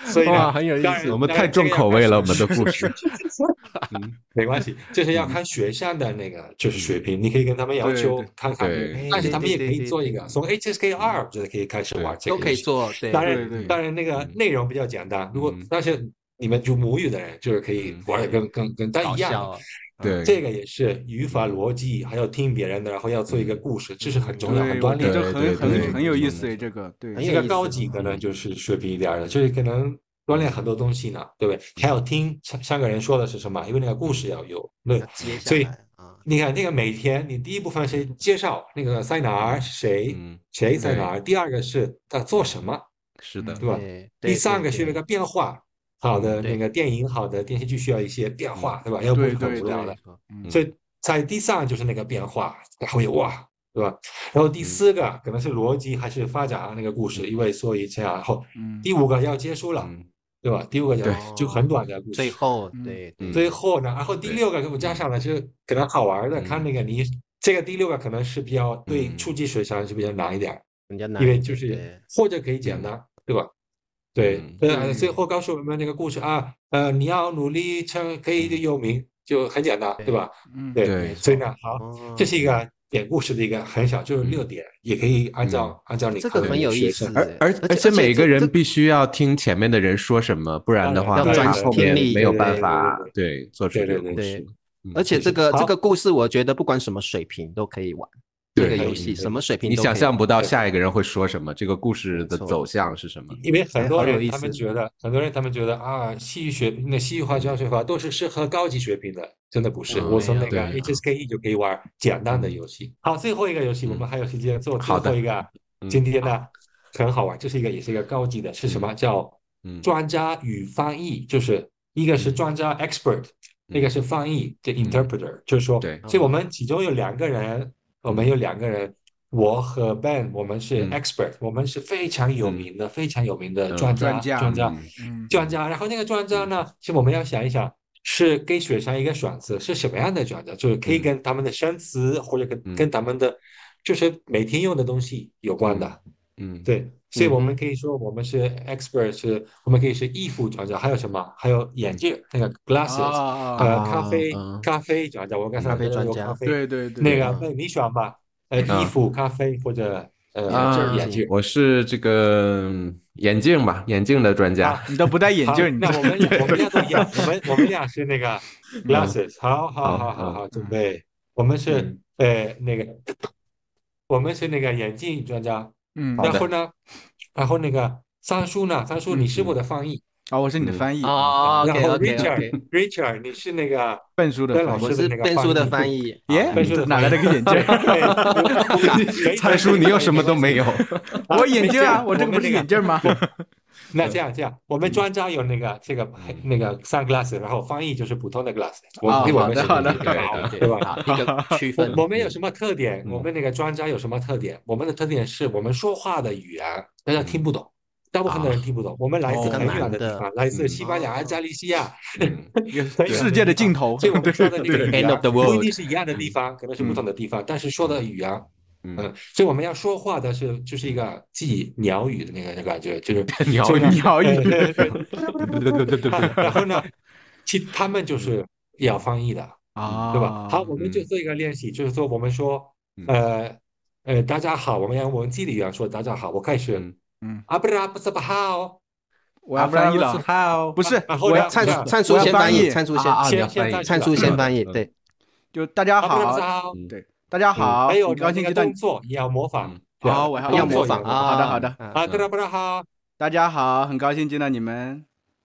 D: 所以呢，
B: 哇，很有意
D: 当然
B: 思
A: 我。们太重口味了，我们的故事。嗯
D: 没关系，这是要看学生的那个就是水
A: 嗯，
D: 平，你可以跟他们要求
C: 对对
D: 看看那个，
A: 对，
B: 哎，
D: 但是
B: 对对
D: 他们也可以
B: 对对对，
D: 做一个从 H S K
A: 嗯，
D: 二就可以开始玩
A: 对，
D: 这个游戏。
B: 都可以做，对
D: 当然，
C: 对对，
D: 当然那个
A: 嗯
D: 内容比较简单，如果
A: 嗯
D: 但是你们就母语的人就是可以
A: 嗯，
D: 玩的更更更但一样的。
B: 搞笑啊，嗯
A: 对，
D: 这个也是语法
A: 嗯
D: 逻辑，还要听别人的，然后要做一个
A: 嗯
D: 故事，这是很重要、很
C: 对，我
D: 锻炼的。
C: 觉得很
A: 对对对，
C: 很很有意
A: 没错没错。
C: 思诶，这个对，
B: 很
D: 这个高
B: 有意思，
D: 级可能
A: 嗯
D: 就是水平一点儿的，就是可能锻炼很多东西呢，对不对？还要
A: 嗯
D: 听上上个人说的是什么，因为那个故事要有，对，
B: 要接下
D: 所以
B: 来啊，
D: 你看那个每天你第一部分是介绍那个在哪儿是谁，
A: 嗯，对，
D: 谁在哪儿，第二个是他做什么，
A: 是的，
C: 嗯
D: 对吧？
B: 对
D: 第
B: 对对对
D: 三个是那个变化，好的
A: 嗯
D: 那
B: 对，
D: 个电影，好的电视剧需要一些变
A: 嗯
D: 化，对吧？要不是很
C: 对对
D: 无聊的。
B: 没错，
C: 嗯
D: 所
A: 嗯
D: 以在第三就是那个变化，然后有哇，对吧？然后第
A: 嗯
D: 四个可能是逻辑还是发展那个故事，因为所以这样，然后
C: 嗯
D: 第五个要结束了，
A: 嗯，
D: 对吧？第五个就
A: 对，
D: 就很
B: 哦，
D: 短的故事，
B: 最后
C: 嗯
B: 对对
A: 嗯
D: 最
B: 对，
D: 后呢，然后第
A: 对，
D: 六个给我加
A: 嗯
D: 上了，就是可能好玩的，看
A: 嗯
D: 那个你这个第六个可能是比较对初
A: 嗯
D: 级水上是比较难一点，
B: 比较
D: 因
B: 难一点，
D: 为就是
B: 对，
D: 或者可以简
A: 嗯
D: 单，对吧？对，
A: 嗯
D: 呃，最
C: 对，
D: 后告诉我们那个故事啊，呃，你要努力成可以
A: 嗯，
D: 有名，就很简单，对
B: 对，
D: 吧？
C: 嗯
D: 对，
A: 对，
B: 没错，
D: 所以呢，好，这
B: 哦，
D: 是一个点故事的一个很小，就是六
A: 嗯
D: 点，也可以按
A: 嗯。
D: 照按照你
B: 这
D: 看的那个
B: 个很有意
D: 学生，
B: 思诶，
A: 而而
B: 而且而且
A: 而且每个
B: 这这
A: 人必须要听前面的人说什么，不然
D: 当然
A: 的话，
B: 要专
C: 对
A: 他
B: 心
A: 后面没
B: 听力，
A: 有办
B: 对
D: 对对对对
A: 法对做出
D: 对对对对，
A: 这个故事。
B: 对，
A: 嗯，
B: 而且
D: 是是，
B: 这个这个
D: 好，
B: 故事，我觉得不管什么水平都可以玩这个
A: 对，
B: 游戏，
A: 嗯，
B: 什么水平
A: 你想
B: 都可以玩，
A: 象不到
D: 对。
A: 下一个人会说什么，这个故事
B: 没错，
A: 的走向是什么。
D: 因为很
B: 哎，好有
D: 多人他们
B: 意思，
D: 觉得，很多人他们觉得啊，西语学那西语化教
A: 嗯
D: 学法都是适合高级水平的，真的不是。
B: 嗯，
D: 我从那个
B: 没有没
A: 对，
B: 有，
D: H S K E 就可以玩简单的
A: 嗯
D: 游戏。好，最后一个游戏，我们
A: 嗯，
D: 还有时间做最
A: 好的，
D: 后一个。今
A: 嗯
D: 天呢，
B: 好，
D: 很好玩，这是一个也是一个高级的，是什
A: 嗯
D: 么叫
A: 嗯
D: 专家与翻译？就是一个是
A: 嗯
D: 专家 expert，那个
A: 嗯
D: 是翻译，这
A: 嗯，
D: interpreter，就是说，
A: 对，
D: 所以我
B: 哦，
D: 们其中有两个人，我们
A: 嗯
D: 有两个人。我和 Ben，我们是
A: 嗯
D: expert，我们是非常有
A: 嗯
D: 名的、非常有名的专
A: 嗯
D: 家，
C: 专家，
D: 专家，
A: 嗯
C: 嗯
A: 嗯
D: 专家。然后那个专家
A: 嗯
D: 呢，其实我们要想一想，是给学生一个选择，是什么样的专家？就是可以
A: 嗯
D: 跟他们的生词或者跟
A: 嗯
D: 跟他们的就是每天用的东西有关
A: 嗯
D: 的。
A: 嗯
D: 对，所以我们
B: 嗯哼，
D: 可以说我们是 expert，是我们可以是衣服专家，还有什么？还有眼
A: 嗯
D: 镜那个
C: 啊
D: glasses，
C: 啊，
D: 呃，咖
B: 啊，
D: 啡
A: 嗯
D: 咖啡专家，我刚才
B: 咖啡
A: 嗯
D: 说的
B: 专家，
D: 有咖啡，
C: 对对对对，
D: 那个
B: 嗯，
D: 那你选吧，呃，衣
A: 啊
D: 服、咖啡或者
B: 眼镜
D: 呃
A: 啊，
D: 眼镜。
B: 镜，
A: 我是这个眼镜吧，眼镜的专家。
D: 好，
C: 你都不戴眼
D: 好，
C: 镜儿，你这
D: 那我们俩我们俩都一样，我们我们俩是那个
C: 嗯
D: glasses，好好
A: 好，嗯
D: 好好好，准
C: 嗯
D: 备，我们是
A: 嗯，
D: 呃那个我们是那个眼镜专家，
C: 嗯，
A: 好的，
D: 然后呢，然后那个三叔呢，三叔你
C: 嗯，
D: 是我
A: 嗯
D: 的翻译，
C: 啊，我是你的
A: 嗯
C: 翻译，嗯
B: 哦，OK
D: 然后
B: OK
D: Richard
B: OK，
D: Richard 你是那个
C: 笨叔的
D: 跟老
C: 翻译，
B: 我是
D: 师的那个
B: 变数的
D: 翻译，
B: 翻译，好
C: 耶，
B: 的，
D: 分数的翻译，
C: 你这哪来的个眼镜儿？
D: 对，不敢，可以
A: 蔡叔，你又什么都没有。
C: 我眼镜啊，
D: 没事，
C: 我这个不是
D: 我们那个
C: 眼镜吗？
D: 那这样这样，我们
A: 嗯
D: 专家有那个这个黑
A: 嗯
D: 那个 sunglass，然后翻译就是普通的 glass，我
C: 啊，
D: 对我
C: 好的好的，
D: 们是对
A: 对
B: 对
D: 对吧？
B: 好，一个区
D: 我
B: 分，
A: 嗯
D: 我们有什么特点？我
A: 嗯
D: 们那个专家有什么特点？我们的特点是我们说话的语言大家听
A: 嗯
D: 不懂，大部分的
A: 啊
D: 人听不懂。我们来自
B: 这个
D: 很
C: 哦，
D: 远的地方，
B: 难的，
D: 来自
A: 嗯
D: 西班牙、
B: 哦
D: 加利西亚，
A: 嗯
C: 一个
D: 很远
C: 世界的
D: 的地方，
C: 尽头，
D: 所以我们说的那个
C: 对对，
D: 语
B: ，end of
D: 言
B: the
D: 不一
B: world，
D: 定是一样的地
A: 嗯
D: 方，可能是不同
C: 嗯
D: 的地方，但是说的
A: 嗯
D: 语言。
A: 嗯
D: 嗯，所以我们要说话的是就是一个记鸟语的那个感觉，就是
A: 鸟语
D: 所以呢，
C: 鸟语，
D: 呃，对对
A: 对对对对
D: 好，然后呢，其他们就
A: 嗯
D: 是要翻译的，
A: 嗯
D: 对吧？好，
C: 啊，
D: 我们就
A: 嗯
D: 做一个练习，就是说我们说，
A: 嗯
D: 呃呃，大家好，我们用我们自己的语言说大家好，我开始，
A: 嗯
C: 嗯，
D: 阿布拉布斯巴好，
C: 我要翻译了，
A: 好，
C: 不是，
D: 然后
C: 我要
D: 呢，这样
B: 灿灿
C: 我要
B: 叔先翻译，
C: 翻译
B: 灿叔先，
C: 啊啊，
D: 先
A: 你要翻译，
D: 先再去了，
B: 灿叔先
A: 好的，
B: 翻译，
A: 嗯
B: 对，
C: 就大家
D: 阿布拉布斯
C: 好，
D: 好，
A: 嗯
C: 对，大家
A: 嗯
C: 好，
D: 还有
C: 很
D: 呢那个
C: 高兴见到你，
D: 动作也要模仿，
A: 嗯
D: 对
C: 好，
D: 吧？
C: 我还
B: 要
D: 动作
B: 模仿
D: 也要模仿，
C: 好的
B: 啊，
C: 好的，
B: 啊
D: 啊，布拉
A: 嗯
D: 布拉好，
C: 大家好，很高兴见到你们，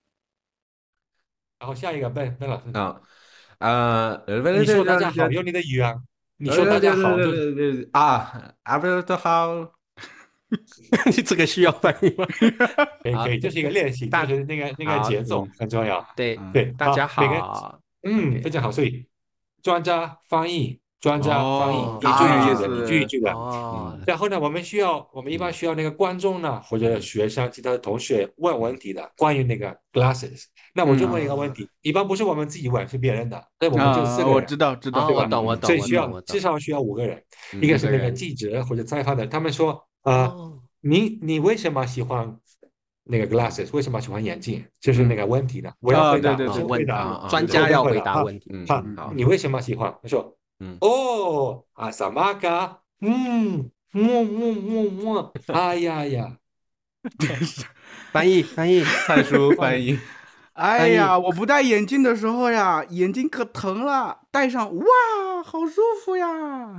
D: 然后下一个笨笨老师，
A: 啊啊，呃，
D: 你说大家好，用你的语言，你说大家好，就是
A: 啊，阿布都好，
B: 你这个需要翻译吗？好，
D: 可以可以，这是一个练习，
B: 大
D: 就是那个那个
B: 好，
D: 节奏
A: 嗯
D: 很重要。
B: 对，
C: 嗯，
D: 对，
B: 大家
D: 好，每个人
B: 好
D: 嗯，非
B: ，OK，
D: 常好。所以专家翻译，专家翻译，
C: 哦，
D: 一句
C: 好有意
D: 一句的，一句一
C: 思，
D: 句的。
B: 哦，
A: 嗯
D: 然后呢，我们需要，我们一般
A: 嗯
D: 需要那个观众呢，或者学生、其他的同学问问题的，关于那个 glasses。那我就
C: 嗯
D: 问一个问
B: 啊
D: 题，一般不是我们自己问，是别人的，那我们就四
C: 啊，
D: 个人，
C: 我知道知
B: 哦，
C: 道，
D: 对吧？
B: 我懂，我
A: 嗯
B: 懂，我懂，
D: 所以需要
B: 我懂，
D: 至少需要五个人，一
A: 嗯
D: 个是那个
B: 五个人，
D: 记者或者采访的，他们说，呃，
B: 哦，
D: 你你为什么喜欢那个 glasses，为什么喜欢眼镜？就是那个问题呢？我要
C: 啊，
D: 回答，
C: 对对对，
D: 我先回答，
A: 啊啊，
B: 专
A: 对
B: 家要回
D: 我先回答哈。
B: 答问题。
A: 嗯
D: 好，
C: 嗯
A: 好，
D: 你为什么喜欢？他说，
A: 嗯
D: 哦，阿萨玛嘎，嗯，么么么么，哎呀呀，
B: 翻译翻译
A: 灿叔
D: 哎，
A: 翻译。
C: 哎呀，
B: 翻译，
C: 我不戴眼镜的时候呀，眼睛可疼了，戴上哇，好舒服呀。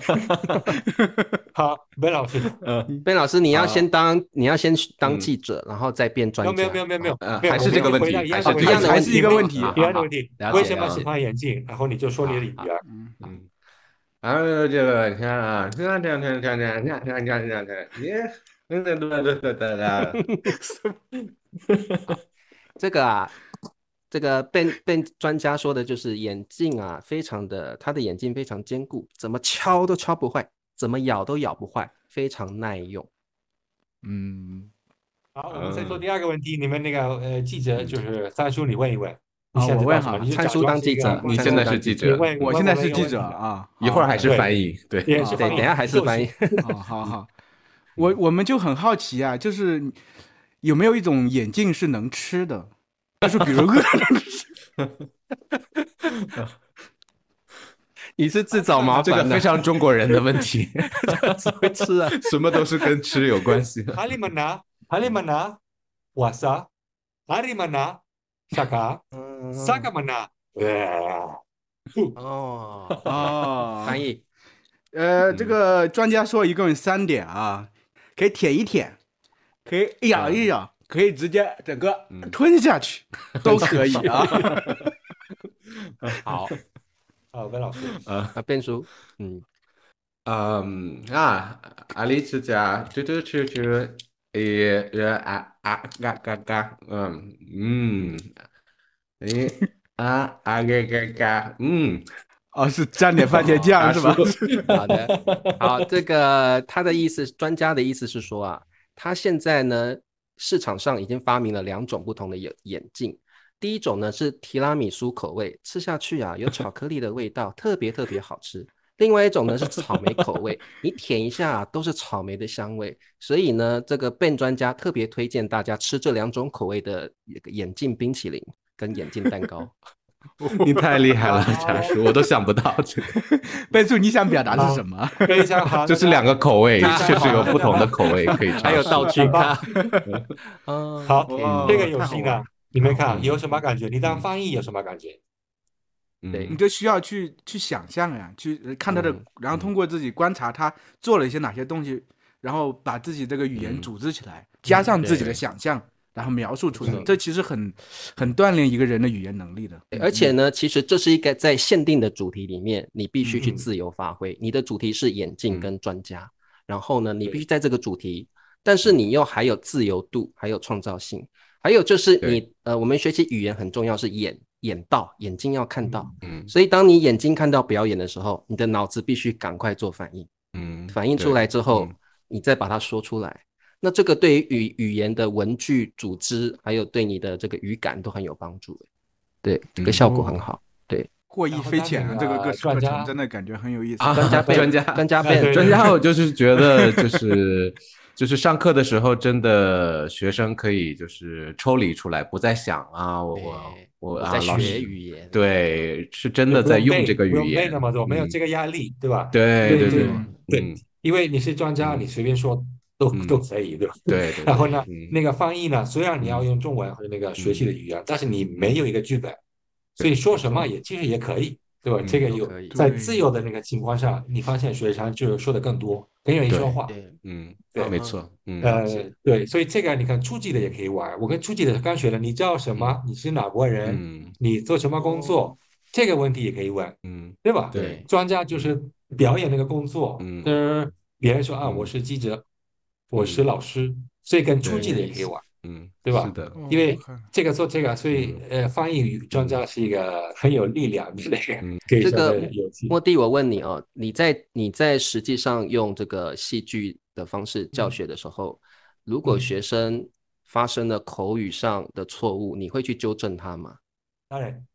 D: 好，贝老师，
A: 嗯，
B: 贝老师，你要先
A: 好，
B: 当你要先当
A: 嗯，
B: 记者，然后再变
D: 没有没有没
B: 专家。好，
D: 有没有没有
A: 呃，
D: 没有，
A: 还
D: 我们要
A: 是这个问题，
D: 回答一样的
A: 还是这个
D: 问题，
B: 一样的问题。
C: 还是一个问
B: 好
C: 题。
A: 好好好，
D: 一样的问题，
B: 了
D: 为
B: 解了解。
D: 什么喜欢眼镜？然后你就说你
B: 好好
D: 的语言。
C: 嗯，
A: 嗯，然后这个你看啊，这样这样这样这样这样这样这样这样这样这样，你对对对对对对对，
B: 这个啊，这个被被专家说的就是眼镜啊，非常的，他的眼镜非常坚固，怎么敲都敲不坏，怎么咬都咬不坏，非常耐用。
C: 嗯，
D: 好，我们再说
A: 嗯
D: 第二个问题，你们那个呃记者
A: 嗯，
D: 就是三叔，你问一问，你
C: 啊，
D: 现在知道什么？
C: 我问哈，
D: 你就假
B: 参叔
D: 装是一个
B: 当记者，参
A: 你现在
B: 叔当记者。
A: 是记者，
D: 你问
C: 我现
D: 问我们
C: 在是记
D: 一个问题的，
C: 者啊。好，
A: 一会儿还是
D: 对，
A: 翻译，对，
B: 对，
D: 也是翻译，
B: 等一下还是
D: 都行。
B: 翻译。
C: 好，好，好。我我们就很好奇啊，就是有没有一种眼镜是能吃的？就是比如饿了，
B: 你是自找麻
A: 这个
B: 烦的、
A: 非常中国人的问题，
B: 只会吃啊。
A: 什么都是跟吃有关系的。
D: 哈里曼拿，哈里曼拿，瓦萨，哈里曼拿，萨卡，萨
B: 嗯，
D: 卡曼拿，呃，呼
B: 哦，
C: 哦，
B: 翻译。
C: 呃，这
A: 嗯
C: 个专家说一共有三点啊，可以舔一舔，可以咬一
A: 嗯
C: 咬，可以直接整个
A: 嗯，
C: 吞下去，都可以啊。
B: 好，
D: 好，温老师，
A: 呃
B: 那变叔，嗯，
A: 嗯啊，阿里之家，嘟嘟啾啾，诶，呃啊啊嘎嘎嘎，嗯嗯，诶啊啊嘎嘎嘎，嗯，
C: 哦，是沾点番茄酱
A: 大叔，
C: 是吧？
B: 好的，好，这个他的意思，专家的意思是说啊，他现在呢市场上已经发明了两种不同的眼眼镜，第一种呢是提拉米苏口味，吃下去啊有巧克力的味道，特别特别好吃。另外一种呢是草莓口味，你舔一下啊都是草莓的香味。所以呢，这个 Ben 专家特别推荐大家吃这两种口味的眼镜冰淇淋跟眼镜蛋糕。
A: 你太厉害了，
D: 好，
A: 大叔，我都想不到这个，
C: 贝叔，你想表达是
D: 好，
C: 什么？
D: 非常好，
A: 就是两个口味，
D: 非常
A: 确实有
D: 好，非常好，
A: 不同的口味可以
B: 还有
A: 尝试。
B: 道具
D: 很棒。
B: 卡。嗯
D: 好，
B: ，OK，
D: 这个
C: 哦，太好玩了。
D: 有趣呢，你们看
A: 嗯
D: 有什么感觉？你当
A: 嗯
D: 翻译有什么感觉？
B: 对，
A: 嗯
C: 你就需要去去想象呀，去呃看他的，
B: 嗯
C: 然后通
A: 嗯
C: 过自己观察他做了一些哪些东西，然后把自己这个语言
A: 嗯，
C: 组织起来，加上自己的
A: 对，
C: 想象，然后描述出来，
B: 嗯
C: 这其实很很锻炼一个人的语言能力的。嗯嗯
B: 而且呢，其实这是一个在限定的主题里面，你必须去
D: 嗯，
B: 自由发挥。你的主题是眼镜
A: 嗯
B: 跟专家，然后呢，你必须
D: 对，
B: 在这个主题，但是
A: 嗯
B: 你又还有自由度，还有创造性，还有就是
A: 对，
B: 你呃，我们学习语言很重要是眼眼到，眼睛要看到。
D: 嗯，
A: 嗯
B: 所以当你眼睛看到表演的时候，你的脑子必须赶快做反应，
A: 嗯，
B: 反应出
A: 对，
B: 来之后，
A: 嗯
B: 你再把它说出来。那这个对于语语言的文句组织，还有对你的这个语感都很有帮助。对，这个
A: 嗯
B: 效果很
D: 哦，
B: 好。对，
C: 获益
D: 然后当那
C: 匪浅啊，这个个
D: 个专
C: 课程
D: 家
C: 真的感觉很有意思。
A: 啊，
B: 专家
A: 专
B: Ben，
A: 家
B: 专家
D: 啊，
B: Ben，
D: 对
A: 专家，
D: 对对，
A: 我就是觉得就是就是上课的时候，真的学生可以就是抽离出来，不再想啊，我我
B: 对，
A: 我
B: 我在
A: 啊，老师，
B: 学语言。
A: 对，是真
D: 对，
A: 的
D: 不用背，
A: 在用这个
D: 不用背
A: 语言，
D: 那么多，没有
A: 嗯，
D: 这个压力，对吧？
A: 对对对，
D: 对对
C: 嗯，
D: 对，
A: 嗯
D: 因为你是专家，你
A: 嗯
D: 随便说都都
A: 嗯，
D: 可以，对吧？
A: 对对对，
D: 然后呢，
B: 对，
A: 嗯
D: 那个翻译呢，虽然你要
A: 嗯
D: 用中文和那个学习的
A: 嗯，
D: 语言，但是你没有一个剧本，所以
A: 对，
D: 说
A: 没错，
D: 什么也其实也可以，对吧？这
A: 嗯，
D: 个有
B: 都可以。
D: 在自
C: 对，
D: 由的那个情况下，你发现学生就说的更多，更愿意说
A: 对，
D: 话。
B: 对，
A: 嗯，
D: 对，
A: 没
B: 嗯哼，
A: 错，嗯
B: 了
D: 呃，
B: 解。
D: 对，所以这个你看初级的也可以玩。我跟初级的刚学的，你叫什
A: 嗯
D: 么？你是哪国人？
A: 嗯
D: 你做什么工
B: 哦，
D: 作？这个问题也可以问，
A: 嗯，
D: 对吧？
A: 对，
B: 对，
D: 专家就
A: 嗯
D: 是表演那个工作，
A: 嗯
D: 呃，别人说啊，我
A: 嗯
D: 是记者，我是
A: 嗯，
D: 老师，所以跟初
A: 对，
B: 很有意思。
D: 级的也可以玩，
A: 嗯，
D: 对吧？
A: 是的，
D: 因
C: 哦，我
D: 为
C: 看，
D: 这个做这个，所以
A: 嗯
D: 呃，翻译语专
A: 嗯
D: 家是一个很有力量的那个，
A: 嗯
D: 可以说
B: 这个
D: 是有趣。
B: 莫蒂，我问你哦，你在你在实际上用这个戏剧的方式教
D: 嗯
B: 学的时候，如果
D: 嗯，
B: 学生发生了口语上的错误，你会去纠正他吗？
D: 当然，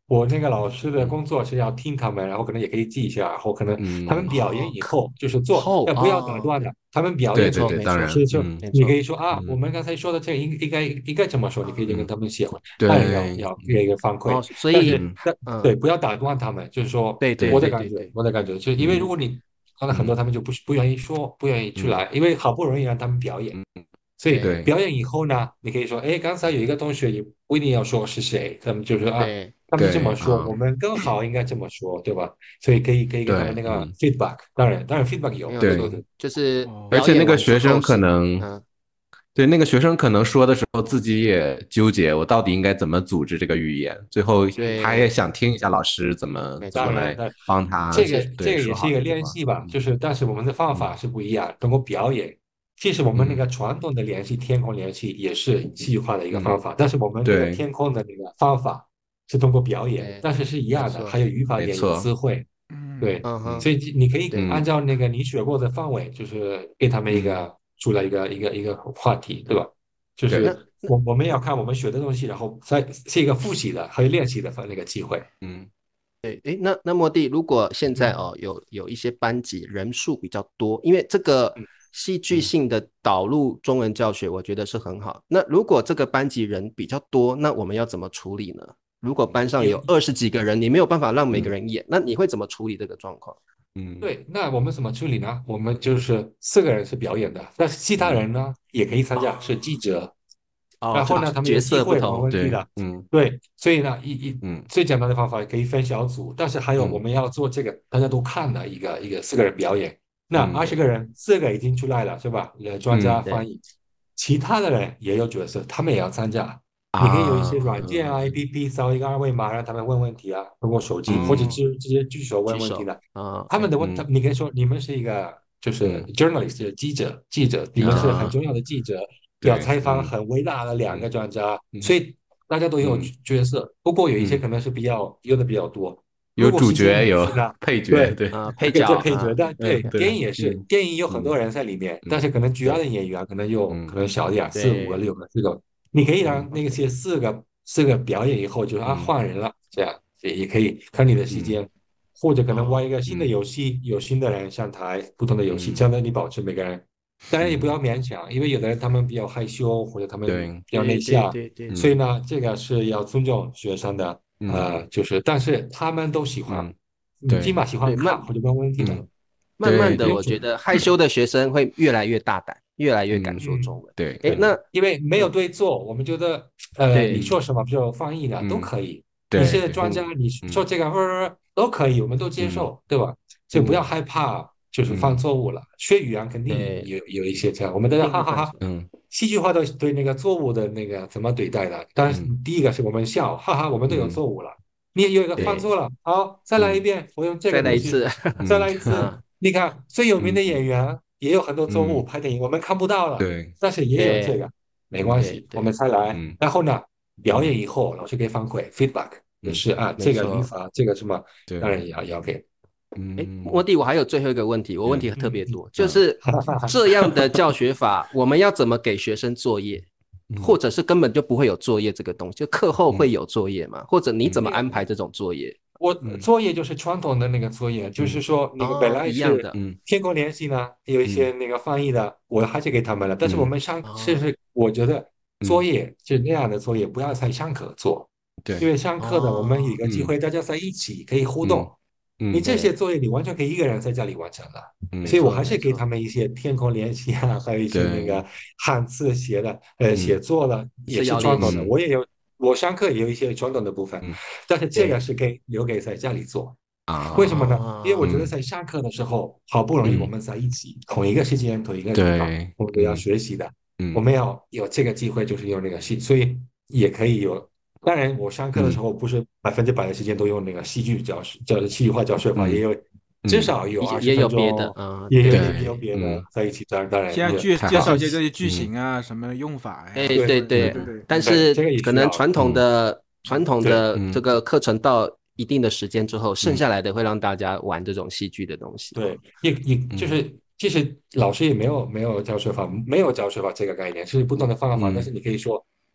D: 我那个老师的工作是要听他们，然后可能也可以记一下，然后可能他们
A: 嗯，
D: 表演
B: 哦，可
D: 以后就是做，
B: 后
D: 要不要打
B: 哦
D: 断的？
B: ，OK，
D: 他们表
B: 没
D: 演以后，
A: 对对对，
B: 错没错
A: 当然，
D: 是就
A: 嗯
D: 你可
B: 没错，
D: 以说啊，我
A: 嗯，
D: 们刚才说的这个应应该应该怎么说？你可以就跟
B: 嗯，
D: 他们写回，当然要
A: 对，
D: 要给一个反馈，
B: 哦，所
D: 但是
B: 以
A: 嗯
D: 但
B: 嗯，
D: 对，不要打断他们，就是说
B: 对对
D: 我的感觉，
B: 对对对，
D: 我的感觉，就是因为如
A: 嗯
D: 果你刚才很多
A: 嗯
D: 他们就不不愿意说，不愿意出
A: 嗯
D: 来，因为好不容易让他们表演。
A: 嗯，
D: 所以
B: 对
A: 对
D: 表演以后呢，你可以说，哎，刚才有一个同学也不一定要说是谁，他们就说啊，
B: 对
D: 他们这么说，
A: 对啊，
D: 我们更好应该这么说，对吧？所以可以可以给他们
A: 对，
D: 那个
A: 嗯
D: feedback，当然当然 feedback 有，
B: 没有错，
D: 对对对，
A: 对，
B: 就是
C: 哦，
A: 而且那个
B: 表演完之
A: 学生可
B: 后是
A: 能，
B: 嗯，
A: 对，那个学生可能说的时候自己也纠结，我到底应该怎么组织这个语言，最后他也
B: 对，
A: 想听一下老师怎么
B: 没错，
A: 怎么来
D: 当然的，
A: 帮他，
D: 这个这
A: 对，说
D: 个也是一个
A: 好这句话，
D: 练习吧，
A: 嗯
D: 就是但是我们的方法
A: 嗯
D: 是不一样，通过表演。其实我们那
A: 嗯
D: 个传统的联系天空联系也是戏剧化的一个方
A: 嗯，
D: 法，但是我们这个
A: 对
D: 天空的那个方法是通过表演，
B: 对，
D: 但是是一样的，还
B: 没错，
D: 有语法点，有
A: 没错，
D: 词汇，
C: 嗯
D: 对，
B: 嗯哼，
D: 所以你可以按
A: 嗯
D: 照那个你学过的范围，就是给他们一
A: 嗯，
D: 个出来一个一个一个话题，对吧？就
A: 对，
B: 那
D: 是我我们要看我们学的东西，然后再是一个复习的还有练习的那个机会。
A: 嗯
B: 对，诶，那那莫蒂，如果现在
D: 嗯
B: 哦有有一些班级人数比较多，因为这个
D: 嗯
B: 戏剧
A: 嗯
B: 性的导入中文教学，我觉得是很好。那如果这个班级人比较多，那我们要怎么处理呢？如果班上有
D: 有
B: 二十几个人，你没有办法让每个
A: 嗯
B: 人演，那你会怎么处理这个状况？
A: 嗯
D: 对，那我们怎么处理呢？我们就是四个人是表演的，但是其他人
A: 嗯，
D: 呢也可以参加，是
B: 哦
D: 记者。
B: 哦，就
D: 然后呢，他们有
B: 角
D: 机会问
B: 色不同，
A: 对，
D: 问题的。
A: 嗯
D: 对，所以呢，一一
A: 嗯
D: 最简单的方法可以分小组，但是还有我
A: 嗯
D: 们要做这个大家都看的一个一个四个人表演。那二
A: 嗯
D: 十个人，四个已经出来了，是吧？呃，专家
A: 嗯
B: 对
D: 翻译，其他的人也有角色，他们也要参加。你可以有一些
A: 啊，
D: 软件啊，A P P 扫一个二维码，让他们问问题啊，通过手机或者
B: 嗯，
D: 直直接举手问
B: 举手
D: 问题的。
B: 啊，OK，
D: 他们的问，他
A: 嗯
D: 你可以说你们是一个就是
A: 嗯
D: journalist 就是记者，记者，你
B: 记者，
D: 们是很
A: 啊，
D: 重要的记者，要
A: 对，
D: 采访
A: 嗯
D: 很伟大的两个
A: 嗯
D: 专家，所
A: 嗯
D: 以大家都有
A: 嗯
D: 角色。不过有一些
A: 嗯，
D: 可能是比较有的比较多。如
A: 有
D: 果是一些
A: 主角有
D: 美剧呢，
A: 配角，
D: 对，
A: 对，
B: 啊，配
D: 可以
B: 角
D: 做配角，
B: 啊
D: 但对
B: ，OK，
A: 嗯对，
D: 电影也是，
A: 嗯
D: 电影有很多
A: 嗯
D: 人在里面，但
A: 嗯
D: 是可能主要的
B: 对
D: 演员可能有可
A: 嗯
D: 能少点，四五个、
B: 对
D: 六个、这个，你可以让
A: 嗯
D: 那些四个四个表演以后就啊
A: 嗯
D: 换人了，这样也也可以看你的时
A: 嗯
D: 间，或者可能玩
B: 哦，
D: 一个新的
A: 嗯
D: 游戏，有新的人上台，不同的游戏，这
A: 嗯
D: 样的你保持每个人，当然也不
A: 嗯，
D: 要勉强，因为有的人他们比较害羞，或者他们
A: 对，
D: 比较内
B: 对对
D: 向，
B: 对对，
A: 嗯
D: 所以呢，这个是要尊重学生的，
A: 嗯
D: 呃，就是但是他们都喜欢，
A: 嗯，
D: 你起
A: 对，
D: 码喜欢
B: 对，慢
D: 看或者问问题的。
A: 嗯
B: 慢慢的，
A: 对对对，
B: 我觉得害羞的学生会越来越大胆，越来越敢
A: 嗯
B: 说
D: 嗯，
B: 中文。诶，
A: 对对，
B: 那
D: 因为没有
B: 嗯，
D: 对错，我们觉得，呃，你
B: 对
A: 嗯
D: 说什么，比如翻译的都
A: 嗯
D: 可以，你
A: 对对，
D: 是专家，你说
A: 嗯
D: 这个呃都可以，我们都接
A: 嗯
D: 受，对吧？所以不要
A: 嗯
D: 害怕，就是犯
A: 嗯
D: 错误了。学语言肯定
B: 对，
D: 有有一些这样，我们大
B: 一
D: 家哈哈哈，
B: 定会犯错。
A: 嗯
D: 戏剧化的对那个错误的那个怎么对待的？当然，
A: 嗯
D: 第一个是我们笑，哈哈，我们都有
A: 嗯
D: 错误了。你有一个犯
B: 对，
D: 错了，好，再来一
A: 嗯
D: 遍，我用这个东西，
B: 再来一次，
D: 再
A: 嗯
D: 来一次。
B: 啊，
D: 你看，最有名的演
A: 嗯
D: 员也有很多错误，
A: 嗯，
D: 拍电影我们看不到了，
A: 对，
D: 但是也有这
B: 对
D: 个，没关
A: 嗯
D: 系，我们
B: 对对，
D: 再来。
A: 嗯
D: 然后呢，表演
A: 嗯
D: 以后老师给反馈 feedback，也
A: 嗯，
D: 是啊，这个语
B: 没错。
D: 法，这个什么，当
A: 对，
D: 然也要也要给。
B: 诶，莫
A: 嗯
B: 蒂，我还有最后一个问题，我问题
A: 嗯
B: 特别多，就
A: 啊
B: 是这样的教学法，我们要怎么给学生作业，或
A: 嗯
B: 者是根本就不会有作业这个东西，就课后会
A: 嗯
B: 有作业吗？或者你怎么
A: 嗯
B: 安排这种作业？
D: 我
A: 嗯
D: 作业就是传统的那个作业，就是
A: 嗯
D: 说你们本
B: 哦，
D: 来是
B: 一样的，
A: 嗯
D: 天空联系呢，有一些
A: 嗯
D: 那个翻译的，我还是给他们了。但是我
A: 嗯
D: 们上，其
B: 哦
D: 实我觉得作
A: 嗯，
D: 业就那样的作业，不要在上课做，因
A: 对，
D: 为上课的我们有一
B: 哦，
D: 个机
A: 嗯
D: 会，大家在一起可以互
A: 嗯
D: 动。你
A: 嗯
D: 这些
B: 对，
D: 作业你完全可以一个人在家里完成的，
B: 没
A: 嗯，
D: 所以我还是给
B: 错没错，
D: 他们一些天空联系啊，还有一些那
A: 对，
D: 个汉字写的，呃，写
A: 嗯
D: 作的也
B: 是
D: 是传统的。
B: 要练习，
A: 嗯
D: 我也有，我上课也有一些传统的部分，
A: 嗯
D: 但是这个
B: 对，
D: 是给留给在家里做。为什么
A: 啊，
D: 呢？因为我
B: 哦，
D: 觉得
A: 嗯
D: 在上课的时候，好不容易我
A: 嗯，
D: 们在一起，同一个时间，同一个地方，
A: 对，
D: 我们都要
A: 嗯
D: 学习的，我
A: 嗯
D: 们要有这个机会，就是用那个戏，所以也可以有。当然，我上课的时
A: 嗯
D: 候不是百分之百的时间都用那个戏剧教学，叫戏剧化教学法，也
A: 嗯
D: 有至
A: 嗯，
D: 少有二十
B: 也也有
D: 分
B: 别的，
D: 钟，
B: 啊，
D: 也有也也
B: 对对对，
D: 有别的
A: 嗯，
D: 在一起。当然，当然
C: 先要
D: 也
C: 介介绍
A: 太好了，
C: 一些这些句
A: 嗯
C: 型啊，什么用法
B: 哎，
C: 呀，
D: 对
B: 对
C: 什么，对
B: 对，
C: 对
A: 嗯
C: 对，
B: 但
C: 嗯
D: 对，这
B: 是
D: 个也需要的。
B: 可能传统
A: 嗯
B: 的传统
D: 对，
B: 的这
A: 嗯
B: 个课程到一定的时间之后，剩
A: 嗯
B: 下来的会让大家玩这种戏剧的东西哦。
D: 对，也也就
A: 嗯
D: 是，其实老师也没有没有教学法，没有教学法这个概念，是不同的方法。但是
A: 嗯
D: 你可以说，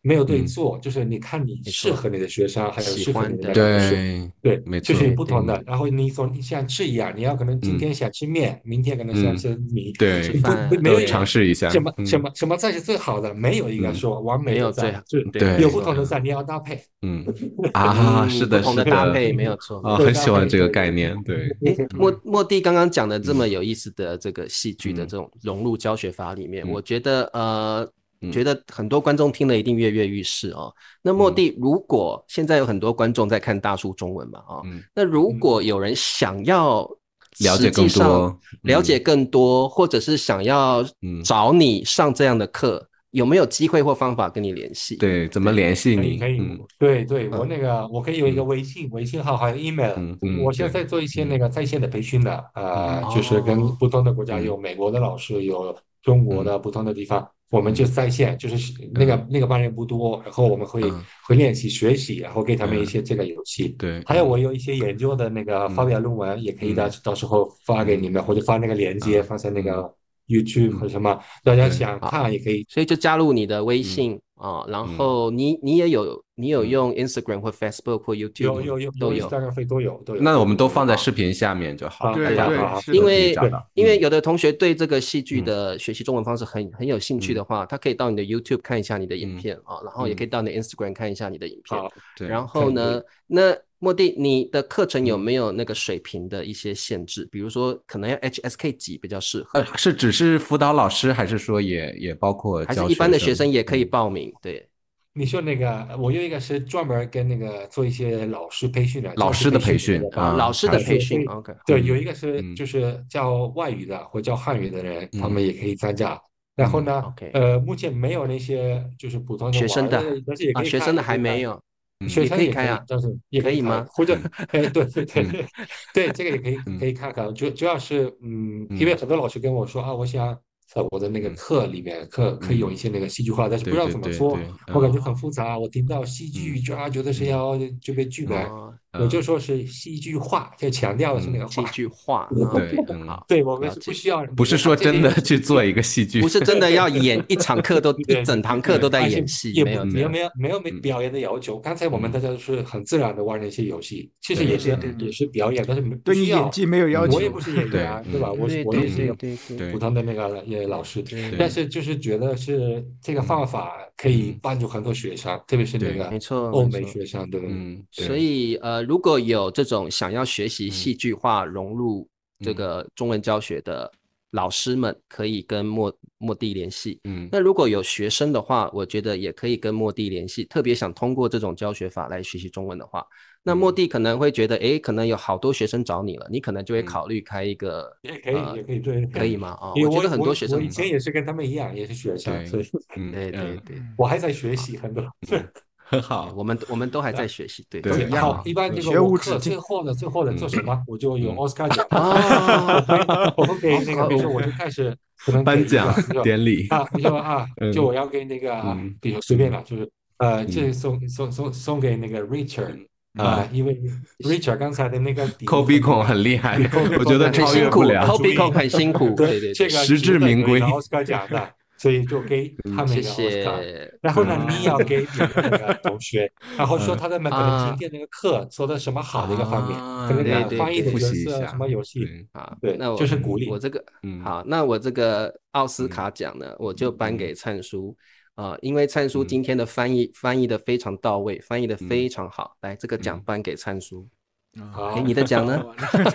D: 没有对
A: 嗯，
D: 错，就是你看你
B: 没错，
D: 适合你的学生，还有
B: 喜
D: 适合你的
B: 欢的，
D: 老师。
A: 对，
D: 对，
A: 没错，
D: 就是有
B: 对对
D: 不同的。
A: 嗯
D: 然后你说像吃一样，你要可能今
A: 嗯
D: 天想吃面，明天可能想
A: 嗯，
D: 吃米，
B: 吃
A: 对，
D: 不不
B: 饭，
D: 没有一个
A: 都尝
B: 对，
A: 试一下，
D: 什么什
A: 嗯
D: 么什么菜是最好的，没有一个
A: 嗯，
D: 说完美的菜，
B: 没有最好，
D: 就
B: 对，没
D: 有
A: 对，
D: 不同
B: 错，
D: 的菜你要搭配。
A: 嗯啊，是
B: 嗯，不
A: 的，
B: 同
A: 是的，
B: 的搭配，没有错，没
A: 啊，
B: 有错。
A: 很
D: 对搭配，
A: 喜欢这个
D: 对对
A: 概念，对，
B: 诶，莫
A: 嗯
B: 莫蒂刚刚讲的这么
A: 嗯
B: 有意思的这个戏剧的
A: 嗯
B: 这种融入教学法里面，我
A: 嗯
B: 觉得呃，觉
A: 嗯
B: 得很多观众听了一定跃跃欲试哦。那莫
A: 嗯
B: 蒂，如果现在有很多观众在看大叔中文嘛，哦，
A: 嗯，
B: 那如
D: 嗯。
B: 果有人想要实
A: 了解更
B: 际上
A: 多，嗯
B: 了解更多，或者是想要
A: 嗯，
B: 找你上这样的课，有没有机会或方法跟你联系？
A: 对，怎么
B: 对，
A: 联系你？
D: 可以可以，
A: 嗯
D: 对对，我
B: 嗯
D: 那个我可以有一个
A: 嗯
D: 微信，微信号还有 email。
A: 嗯嗯，
D: 我现在
A: 对，
D: 在做一些那
A: 嗯
D: 个在线的培训的，
A: 嗯
D: 呃，就是跟
B: 哦，
D: 不同的国家
A: 嗯
D: 有美国的老师，有中国
A: 嗯
D: 的不同的地方，我们就
A: 嗯
D: 在线，就是那
A: 嗯
D: 个那个班人不多，然后我们会
A: 嗯
D: 会练习学习，然后给他们一
A: 嗯，
D: 些这个游戏。
A: 对，
D: 还有我
A: 嗯
D: 有一些研究的那个发
A: 嗯
D: 表论文，也可以到
A: 嗯
D: 到时候发给你
A: 嗯
D: 们，或者发那个链接
A: 啊
D: 放在那
A: 嗯
D: 个 YouTube 或
A: 嗯，
D: 者什么，大家
A: 对，
D: 想
B: 好。
D: 看也可以。
B: 所以就加入你的微
A: 嗯
B: 信啊、然
A: 嗯
B: 后你你也有你有
A: 嗯
B: 用 Instagram 或 Facebook 或 YouTube 吗？
D: 有有有有
B: 都有
D: Instagram 费都有都有
A: 那我
D: 都有都有。
A: 们都放在
B: 啊、
A: 视频下面就好，
D: 好，
A: 大家
C: 对对，
D: 好好好，
C: 是的，
B: 因为
D: 对，
A: 都可以找到，
B: 因为
A: 嗯
B: 有的同学对这个戏剧
A: 嗯
B: 的学习中文方式很很有兴趣
A: 嗯
B: 的话，他可以到你的 YouTube 看一下你的影
A: 嗯
B: 片啊、然后也可
A: 嗯，
B: 以到你的 Instagram 看一下你的影片。
D: 好，
B: 然
A: 对，
D: 可以可以。
B: 后呢，那莫蒂，你的课程有
A: 嗯。
B: 没有那个水平的一些限制？比如说，可能要 H S K 级比较适
A: 呃，
B: 合，
A: 是只是辅导老师，还是说也也包括教
B: 还是一般的学
A: 学生？
B: 生也可以
A: 嗯
B: 报名？对，
D: 你说那个，我有一个是专门跟那个做一些老师培训的，教师
A: 老师的培
D: 培训的那个
B: 啊、
A: 训啊，
B: 老师的
A: 还是
B: 培训
D: 对对
B: ，OK，
D: 对，
A: 嗯
D: 有一个是
A: 嗯
D: 就是教外语的或教汉语的人，他们
A: 嗯
D: 也可以参加。然后
A: 嗯
D: 呢，
B: OK，
D: 呃，目前没有那些就是普通的
B: 学生的
D: 玩儿的，但是也
B: 啊，
D: 可以看，
B: 学生的
D: 也可以看。
B: 还没有，
A: 嗯
B: 也
D: 学生也可以，
B: 可以开啊，
D: 但是也可以开，
B: 可以吗？
D: 或者，哎，对对对
A: 嗯
D: 对，对，这个也可以可
A: 嗯
D: 以看看。主主要是，嗯，因为
A: 嗯
D: 很多老师跟我说啊，我想在我的那个
A: 嗯
D: 课里面课可以有
A: 嗯，
D: 一些那个戏剧化，但是不知道
A: 对对
D: 怎么说，
A: 对对，嗯
D: 我感觉很
B: 哦
D: 复杂。我听到戏剧
A: 嗯
D: 就啊，觉得是
A: 嗯
D: 要这个剧本，
B: 哦，
D: 我就
A: 嗯
D: 说是戏剧化，就强调的是那
A: 嗯，
D: 个化。
B: 戏剧化，
A: 对，
B: 嗯，
A: 嗯，
B: 好，
D: 对，我们
B: 了解。
D: 是不需要，
A: 不是
D: 比如说啊，
A: 说真的
D: 这里有
A: 去做一个戏剧，
B: 不是真的要演一场课都一
D: 对对
B: 整堂课
A: 对，
B: 都在
D: 而且
B: 演戏，
D: 也不没有
B: 没有这样。
D: 没有没有没
A: 嗯
D: 表演的要求。刚才我们大
A: 嗯，
D: 家都是很自然的玩那些游戏，其实
A: 对，
D: 也
B: 对对
D: 是也
B: 对对
A: 嗯
D: 是表演，但是没不
C: 对你
D: 需要。
C: 演技没有要
A: 嗯
C: 求。
D: 我也不是演员
A: 对，
D: 啊，对吧？
A: 嗯
D: 我是
B: 对对对
D: 我也是一个
B: 对对
D: 普
A: 对
D: 通的那个也老师，但
B: 对，
A: 对，
D: 是就是觉得是这个
A: 嗯
D: 方法可以
A: 嗯
D: 帮助很多学生，特别是那
A: 对，
D: 个
B: 没错
D: 欧美
B: 没错。
D: 学生，对
A: 嗯
B: 所
A: 对，
B: 以呃，如果有这种想要学习
A: 嗯
B: 戏剧化融入这
A: 嗯
B: 个中文教学的老师们，可以跟莫莫蒂联系。
A: 嗯
B: 那如果有学生的话，我觉得也可以跟莫蒂联系。特别想通过这种教学法来学习中文的话，那莫
A: 嗯
B: 蒂可能会觉得，诶，可能有好多学生找你了，你可能就会
A: 嗯
B: 考虑开一个，
D: 也可以
B: 呃，
D: 也可以对，
B: 可以吗？啊、
D: 因为我
B: 我觉得很多
D: 我我以
B: 学生，啊、
D: 前也是跟他们一样，也是学生，
A: 对，
D: 所以
A: 嗯
B: 对对
A: 嗯
B: 对，
D: 我还在学习很多。
A: 嗯，很
B: 对，
A: 好，
B: 我们我们都还在学习，对，都
A: 对，
B: 一样。
C: 一样
D: 好，
A: 好，
D: 一般这个
C: 学
D: 我课
C: 无止境。
D: 最后呢，最后呢做
A: 嗯
D: 什么，我就有
A: 嗯
D: 奥斯卡奖。
B: 啊，
D: 我会我会给那个，
B: 好，
D: 比如说我就开始可能给
A: 颁奖
D: 一个，比如说
A: 典礼，
D: 啊，比如说啊，就
A: 嗯
D: 我要给那个啊，
A: 嗯
D: 比如说随便
A: 嗯
D: 了，就是呃，这
A: 嗯
D: 送送送送给那个 Richard
A: 嗯
D: 啊，
A: 啊
D: 因为 Richard 刚才的那个比
A: 抠鼻孔
D: 分那个
A: 很厉害，
D: 比扣比
A: 我觉得
D: 扣的那个
A: 超越
B: 很辛苦
A: 不了，
B: ，Kobe
D: 注意，
B: 控很辛苦，对
D: 对，
B: 对对，
D: 这个
A: 实至
D: 值得有一
A: 名归，
D: 个奥斯卡奖的，所以就给他
A: 嗯
B: 谢
D: 们一个奥斯卡。
B: 谢，
D: 然后呢，
A: 嗯
D: 你要
C: 啊，
D: 给你的那个同学，然后说
A: 嗯
D: 他们可能今
B: 啊，
D: 天那个课做的什么好的一个方面，可
A: 啊，
D: 能
B: 对
D: 哪翻译的
B: 对对，
A: 复
D: 角色，什
A: 习一下，
D: 么游戏，
A: 对，
B: 啊，
D: 对，
B: 那我
D: 就是鼓励。
B: 我这个
A: 嗯
B: 好，那我这个奥斯
A: 嗯
B: 卡奖呢，我就颁
A: 嗯
B: 给灿叔啊，因为灿叔
A: 嗯
B: 今天的翻译翻译的非常到位，翻译的非
A: 嗯
B: 常好，来，这个奖
A: 嗯，
B: 颁给灿叔。
C: 啊，
B: 诶，
D: 好，
B: 你的奖呢？
C: 好，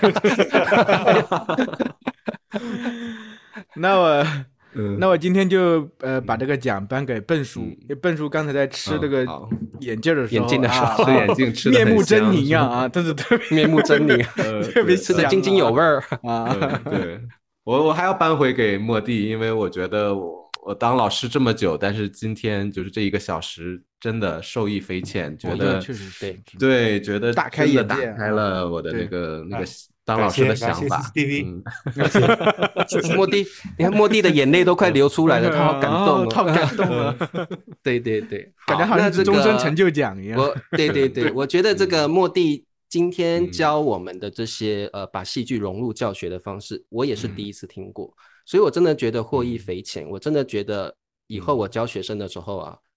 C: 那我那
A: 嗯
C: 我今天就呃把
A: 嗯
C: 这个奖颁给笨叔，
A: 嗯
C: 因为笨叔刚才在吃这
A: 嗯，
C: 个
A: 好，
C: 眼镜的时
B: 眼
C: 候
B: 镜的时候，
A: 吃
C: 啊啊，
A: 眼镜吃的
C: 面目狰
A: 很香，是吧？
C: 狞啊啊，真是特别
B: 面目狰狞，
A: 呃，
C: 特别
A: 对，呃
B: 吃的津津有
C: 香啊
B: 味儿。
C: 啊，
A: 嗯，对，我我还要扳回给莫蒂，因为我觉得我我当老师这么久，但是今天就是这一个小时真的受益匪浅，觉
C: 我觉得
A: 得
C: 确实是
B: 对，
A: 对，觉得
C: 大开
A: 真的
C: 眼界
A: 打开
C: 啊，
A: 了我的那
C: 对，
D: 啊，
A: 个那个当
D: 感
A: 老师的
D: 谢感谢
A: 想法，
D: C C T V，
A: 嗯，
D: 感谢。
B: 莫蒂，你看莫蒂的眼泪都快流出来了，他好感动
C: 啊，
B: 哦。
C: 太感动了，
B: 对对对，
C: 感觉好像是
B: 那这个
C: 终身成就奖一样。
B: 我对对对，我觉得这个
A: 嗯
B: 莫蒂今天
A: 嗯
B: 教我们的这些呃，把戏剧融入教学的方式，我也是第
A: 嗯
B: 一次听过，所以我真的觉得获益
A: 嗯
B: 匪浅。我真的觉得以后
A: 嗯
B: 我教学生的时候啊，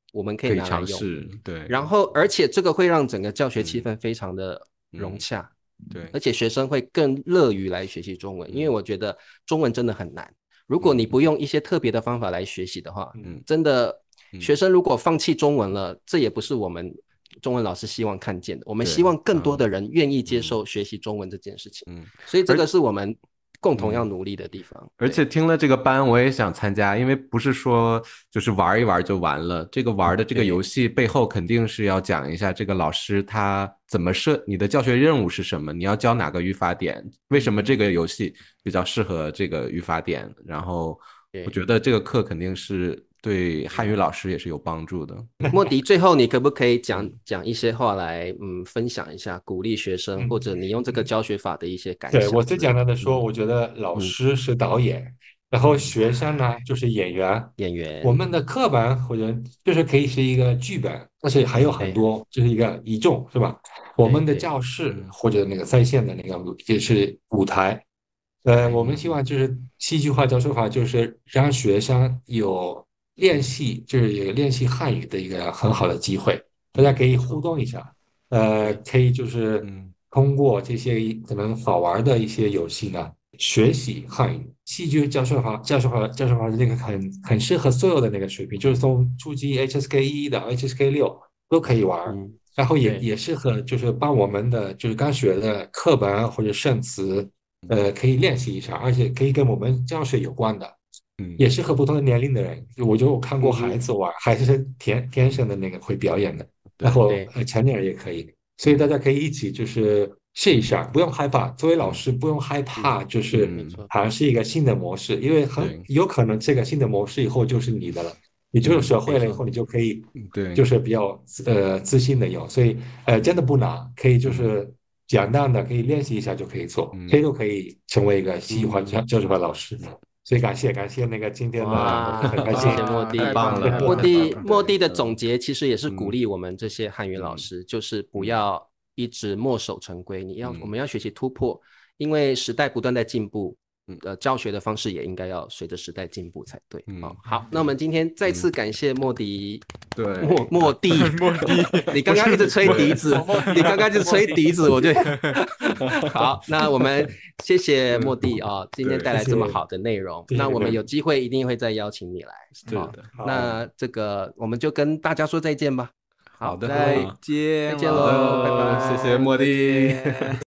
B: 我们可以
A: 可以
B: 拿来用。
A: 尝试，对，
B: 然后，而且这个会让整个教学气
A: 嗯
B: 氛非常的融
A: 嗯，
B: 洽，
A: 对，
B: 而且学生会更乐于来学习中文，因为
A: 嗯
B: 我觉得中文真的很难。如果你不用一些特别的方法来学习的话，
A: 嗯
B: 真的
A: 嗯，
B: 学生如果放弃中文了，这也不是我们中文老师希望看见的。我们
A: 对，
B: 希望更多
A: 嗯
B: 的人愿意接
A: 嗯
B: 受学习中文这件事情，
A: 嗯，
B: 所以这
A: 而
B: 个是我们共同要
A: 嗯。
B: 努力的地方。
A: 而且
B: 对
A: 听了这个班，我也想参加，因为不是说就是玩一玩就完了。这个玩的这个游
B: 对
A: 戏背后肯定是要讲一下这个老师他怎么设，你的教学任务是什么，你要教哪个语法点，为什么这个游戏比较适合这个语法点。然后我
B: 对，
A: 觉得这个课肯定是对汉语老师也是有帮助的。
B: 莫迪，最后你可不可以讲讲一些话来，嗯，分享一下，鼓励学生，或者
D: 嗯。
B: 你用这个教学法的一些感
D: 对，我最
B: 想之类的？
D: 简单的说，
B: 嗯
D: 我觉得老
B: 嗯，
D: 师是导演，然后学生呢就是演员。
B: 演员，
D: 我们的课本或者就是可以是一个剧本，但是还有很
B: 对
D: 多，就是一个一众，是吧？我们的
B: 对对
D: 教室
A: 嗯，
D: 或者那个在线的那个也是舞台。呃，我们希
A: 嗯
D: 望就是戏剧化教学法，就是让学生有练习，就是有练习汉语的一个很好的机会，大家可以互
B: 没错，
D: 动一下。呃，
B: 对
D: 可以就是
A: 嗯
D: 通过这些可能好玩的一些游戏呢，学习汉语。戏剧教学法、教学法、教学法的那个很很适合所有的那个水平，就是从初级 H S K 一到 H S K 六都可以玩儿。
B: 嗯
D: 然后也
B: 对
D: 也适合就是帮我们的就是刚学的课本啊或者生词，呃，可以练习一下，而且可以跟我们教学有关的。
A: 嗯
D: 也
B: 没错，
D: 适合不同的年龄的人。我觉得我看过
B: 嗯哼，
D: 孩子玩，孩子是天天生的那个会表演的，然
A: 对，
D: 后
B: 对，
D: 呃成年人也可以，所以大
A: 嗯
D: 家可以一起就是试一下，不用害怕。作为老
A: 嗯
D: 师不用害
B: 嗯，
D: 怕，就是
A: 嗯，
B: 没错，
D: 尝试一个新的模式，因为很
A: 对，
D: 有可能这个新的模式以后就是你的了，你就是
A: 嗯
D: 学
B: 没错，
D: 会了以后，你就可以
A: 嗯对，
D: 就是比较呃自信的有，所以呃真的不难，可以就
A: 嗯
D: 是简单的可以练习一下就可以做，谁
A: 嗯
D: 都可以成为一个喜欢教
B: 嗯，
D: 教学班老师。所以感谢感谢那个今天的很很
B: 哇，
D: 开心。
B: 谢谢莫
C: 啊，太
B: 蒂。
C: 棒了，
A: 太棒了，
B: 莫
C: 太棒
B: 蒂，
C: 了！
B: 莫蒂的
A: 对，
B: 总结其实也是鼓
A: 嗯
B: 励我们这些汉语老
A: 嗯
B: 师，就是不
A: 嗯
B: 要一直墨守成规，你要我
A: 嗯
B: 们要学习突破，因为时代不断在进步，
A: 嗯
B: 呃，教学的方式也应该要随着时代进步才对。
A: 嗯，
B: 哦，好，那我
A: 对，
B: 们今天再次
A: 嗯
B: 感谢莫迪，莫
A: 对，
B: 莫蒂，
C: 莫迪，
B: 你刚刚一直吹笛
A: 对，
B: 子，你刚刚一直吹笛子，我就好。那我们谢谢莫蒂啊，今天带
A: 对，
B: 来这么
D: 谢谢
B: 好的内容。
D: 谢谢你们。
B: 那我们有机会一定会再邀请你来。好，
A: 是的，
D: 好，
B: 那这个我们就跟大家说再见吧。好，
A: 好的，
C: 再
A: 好
C: 见
B: 再见
A: 好
B: 喽，拜
A: 的，谢谢
B: 拜。
A: 莫
C: 再
A: 蒂。
C: 见。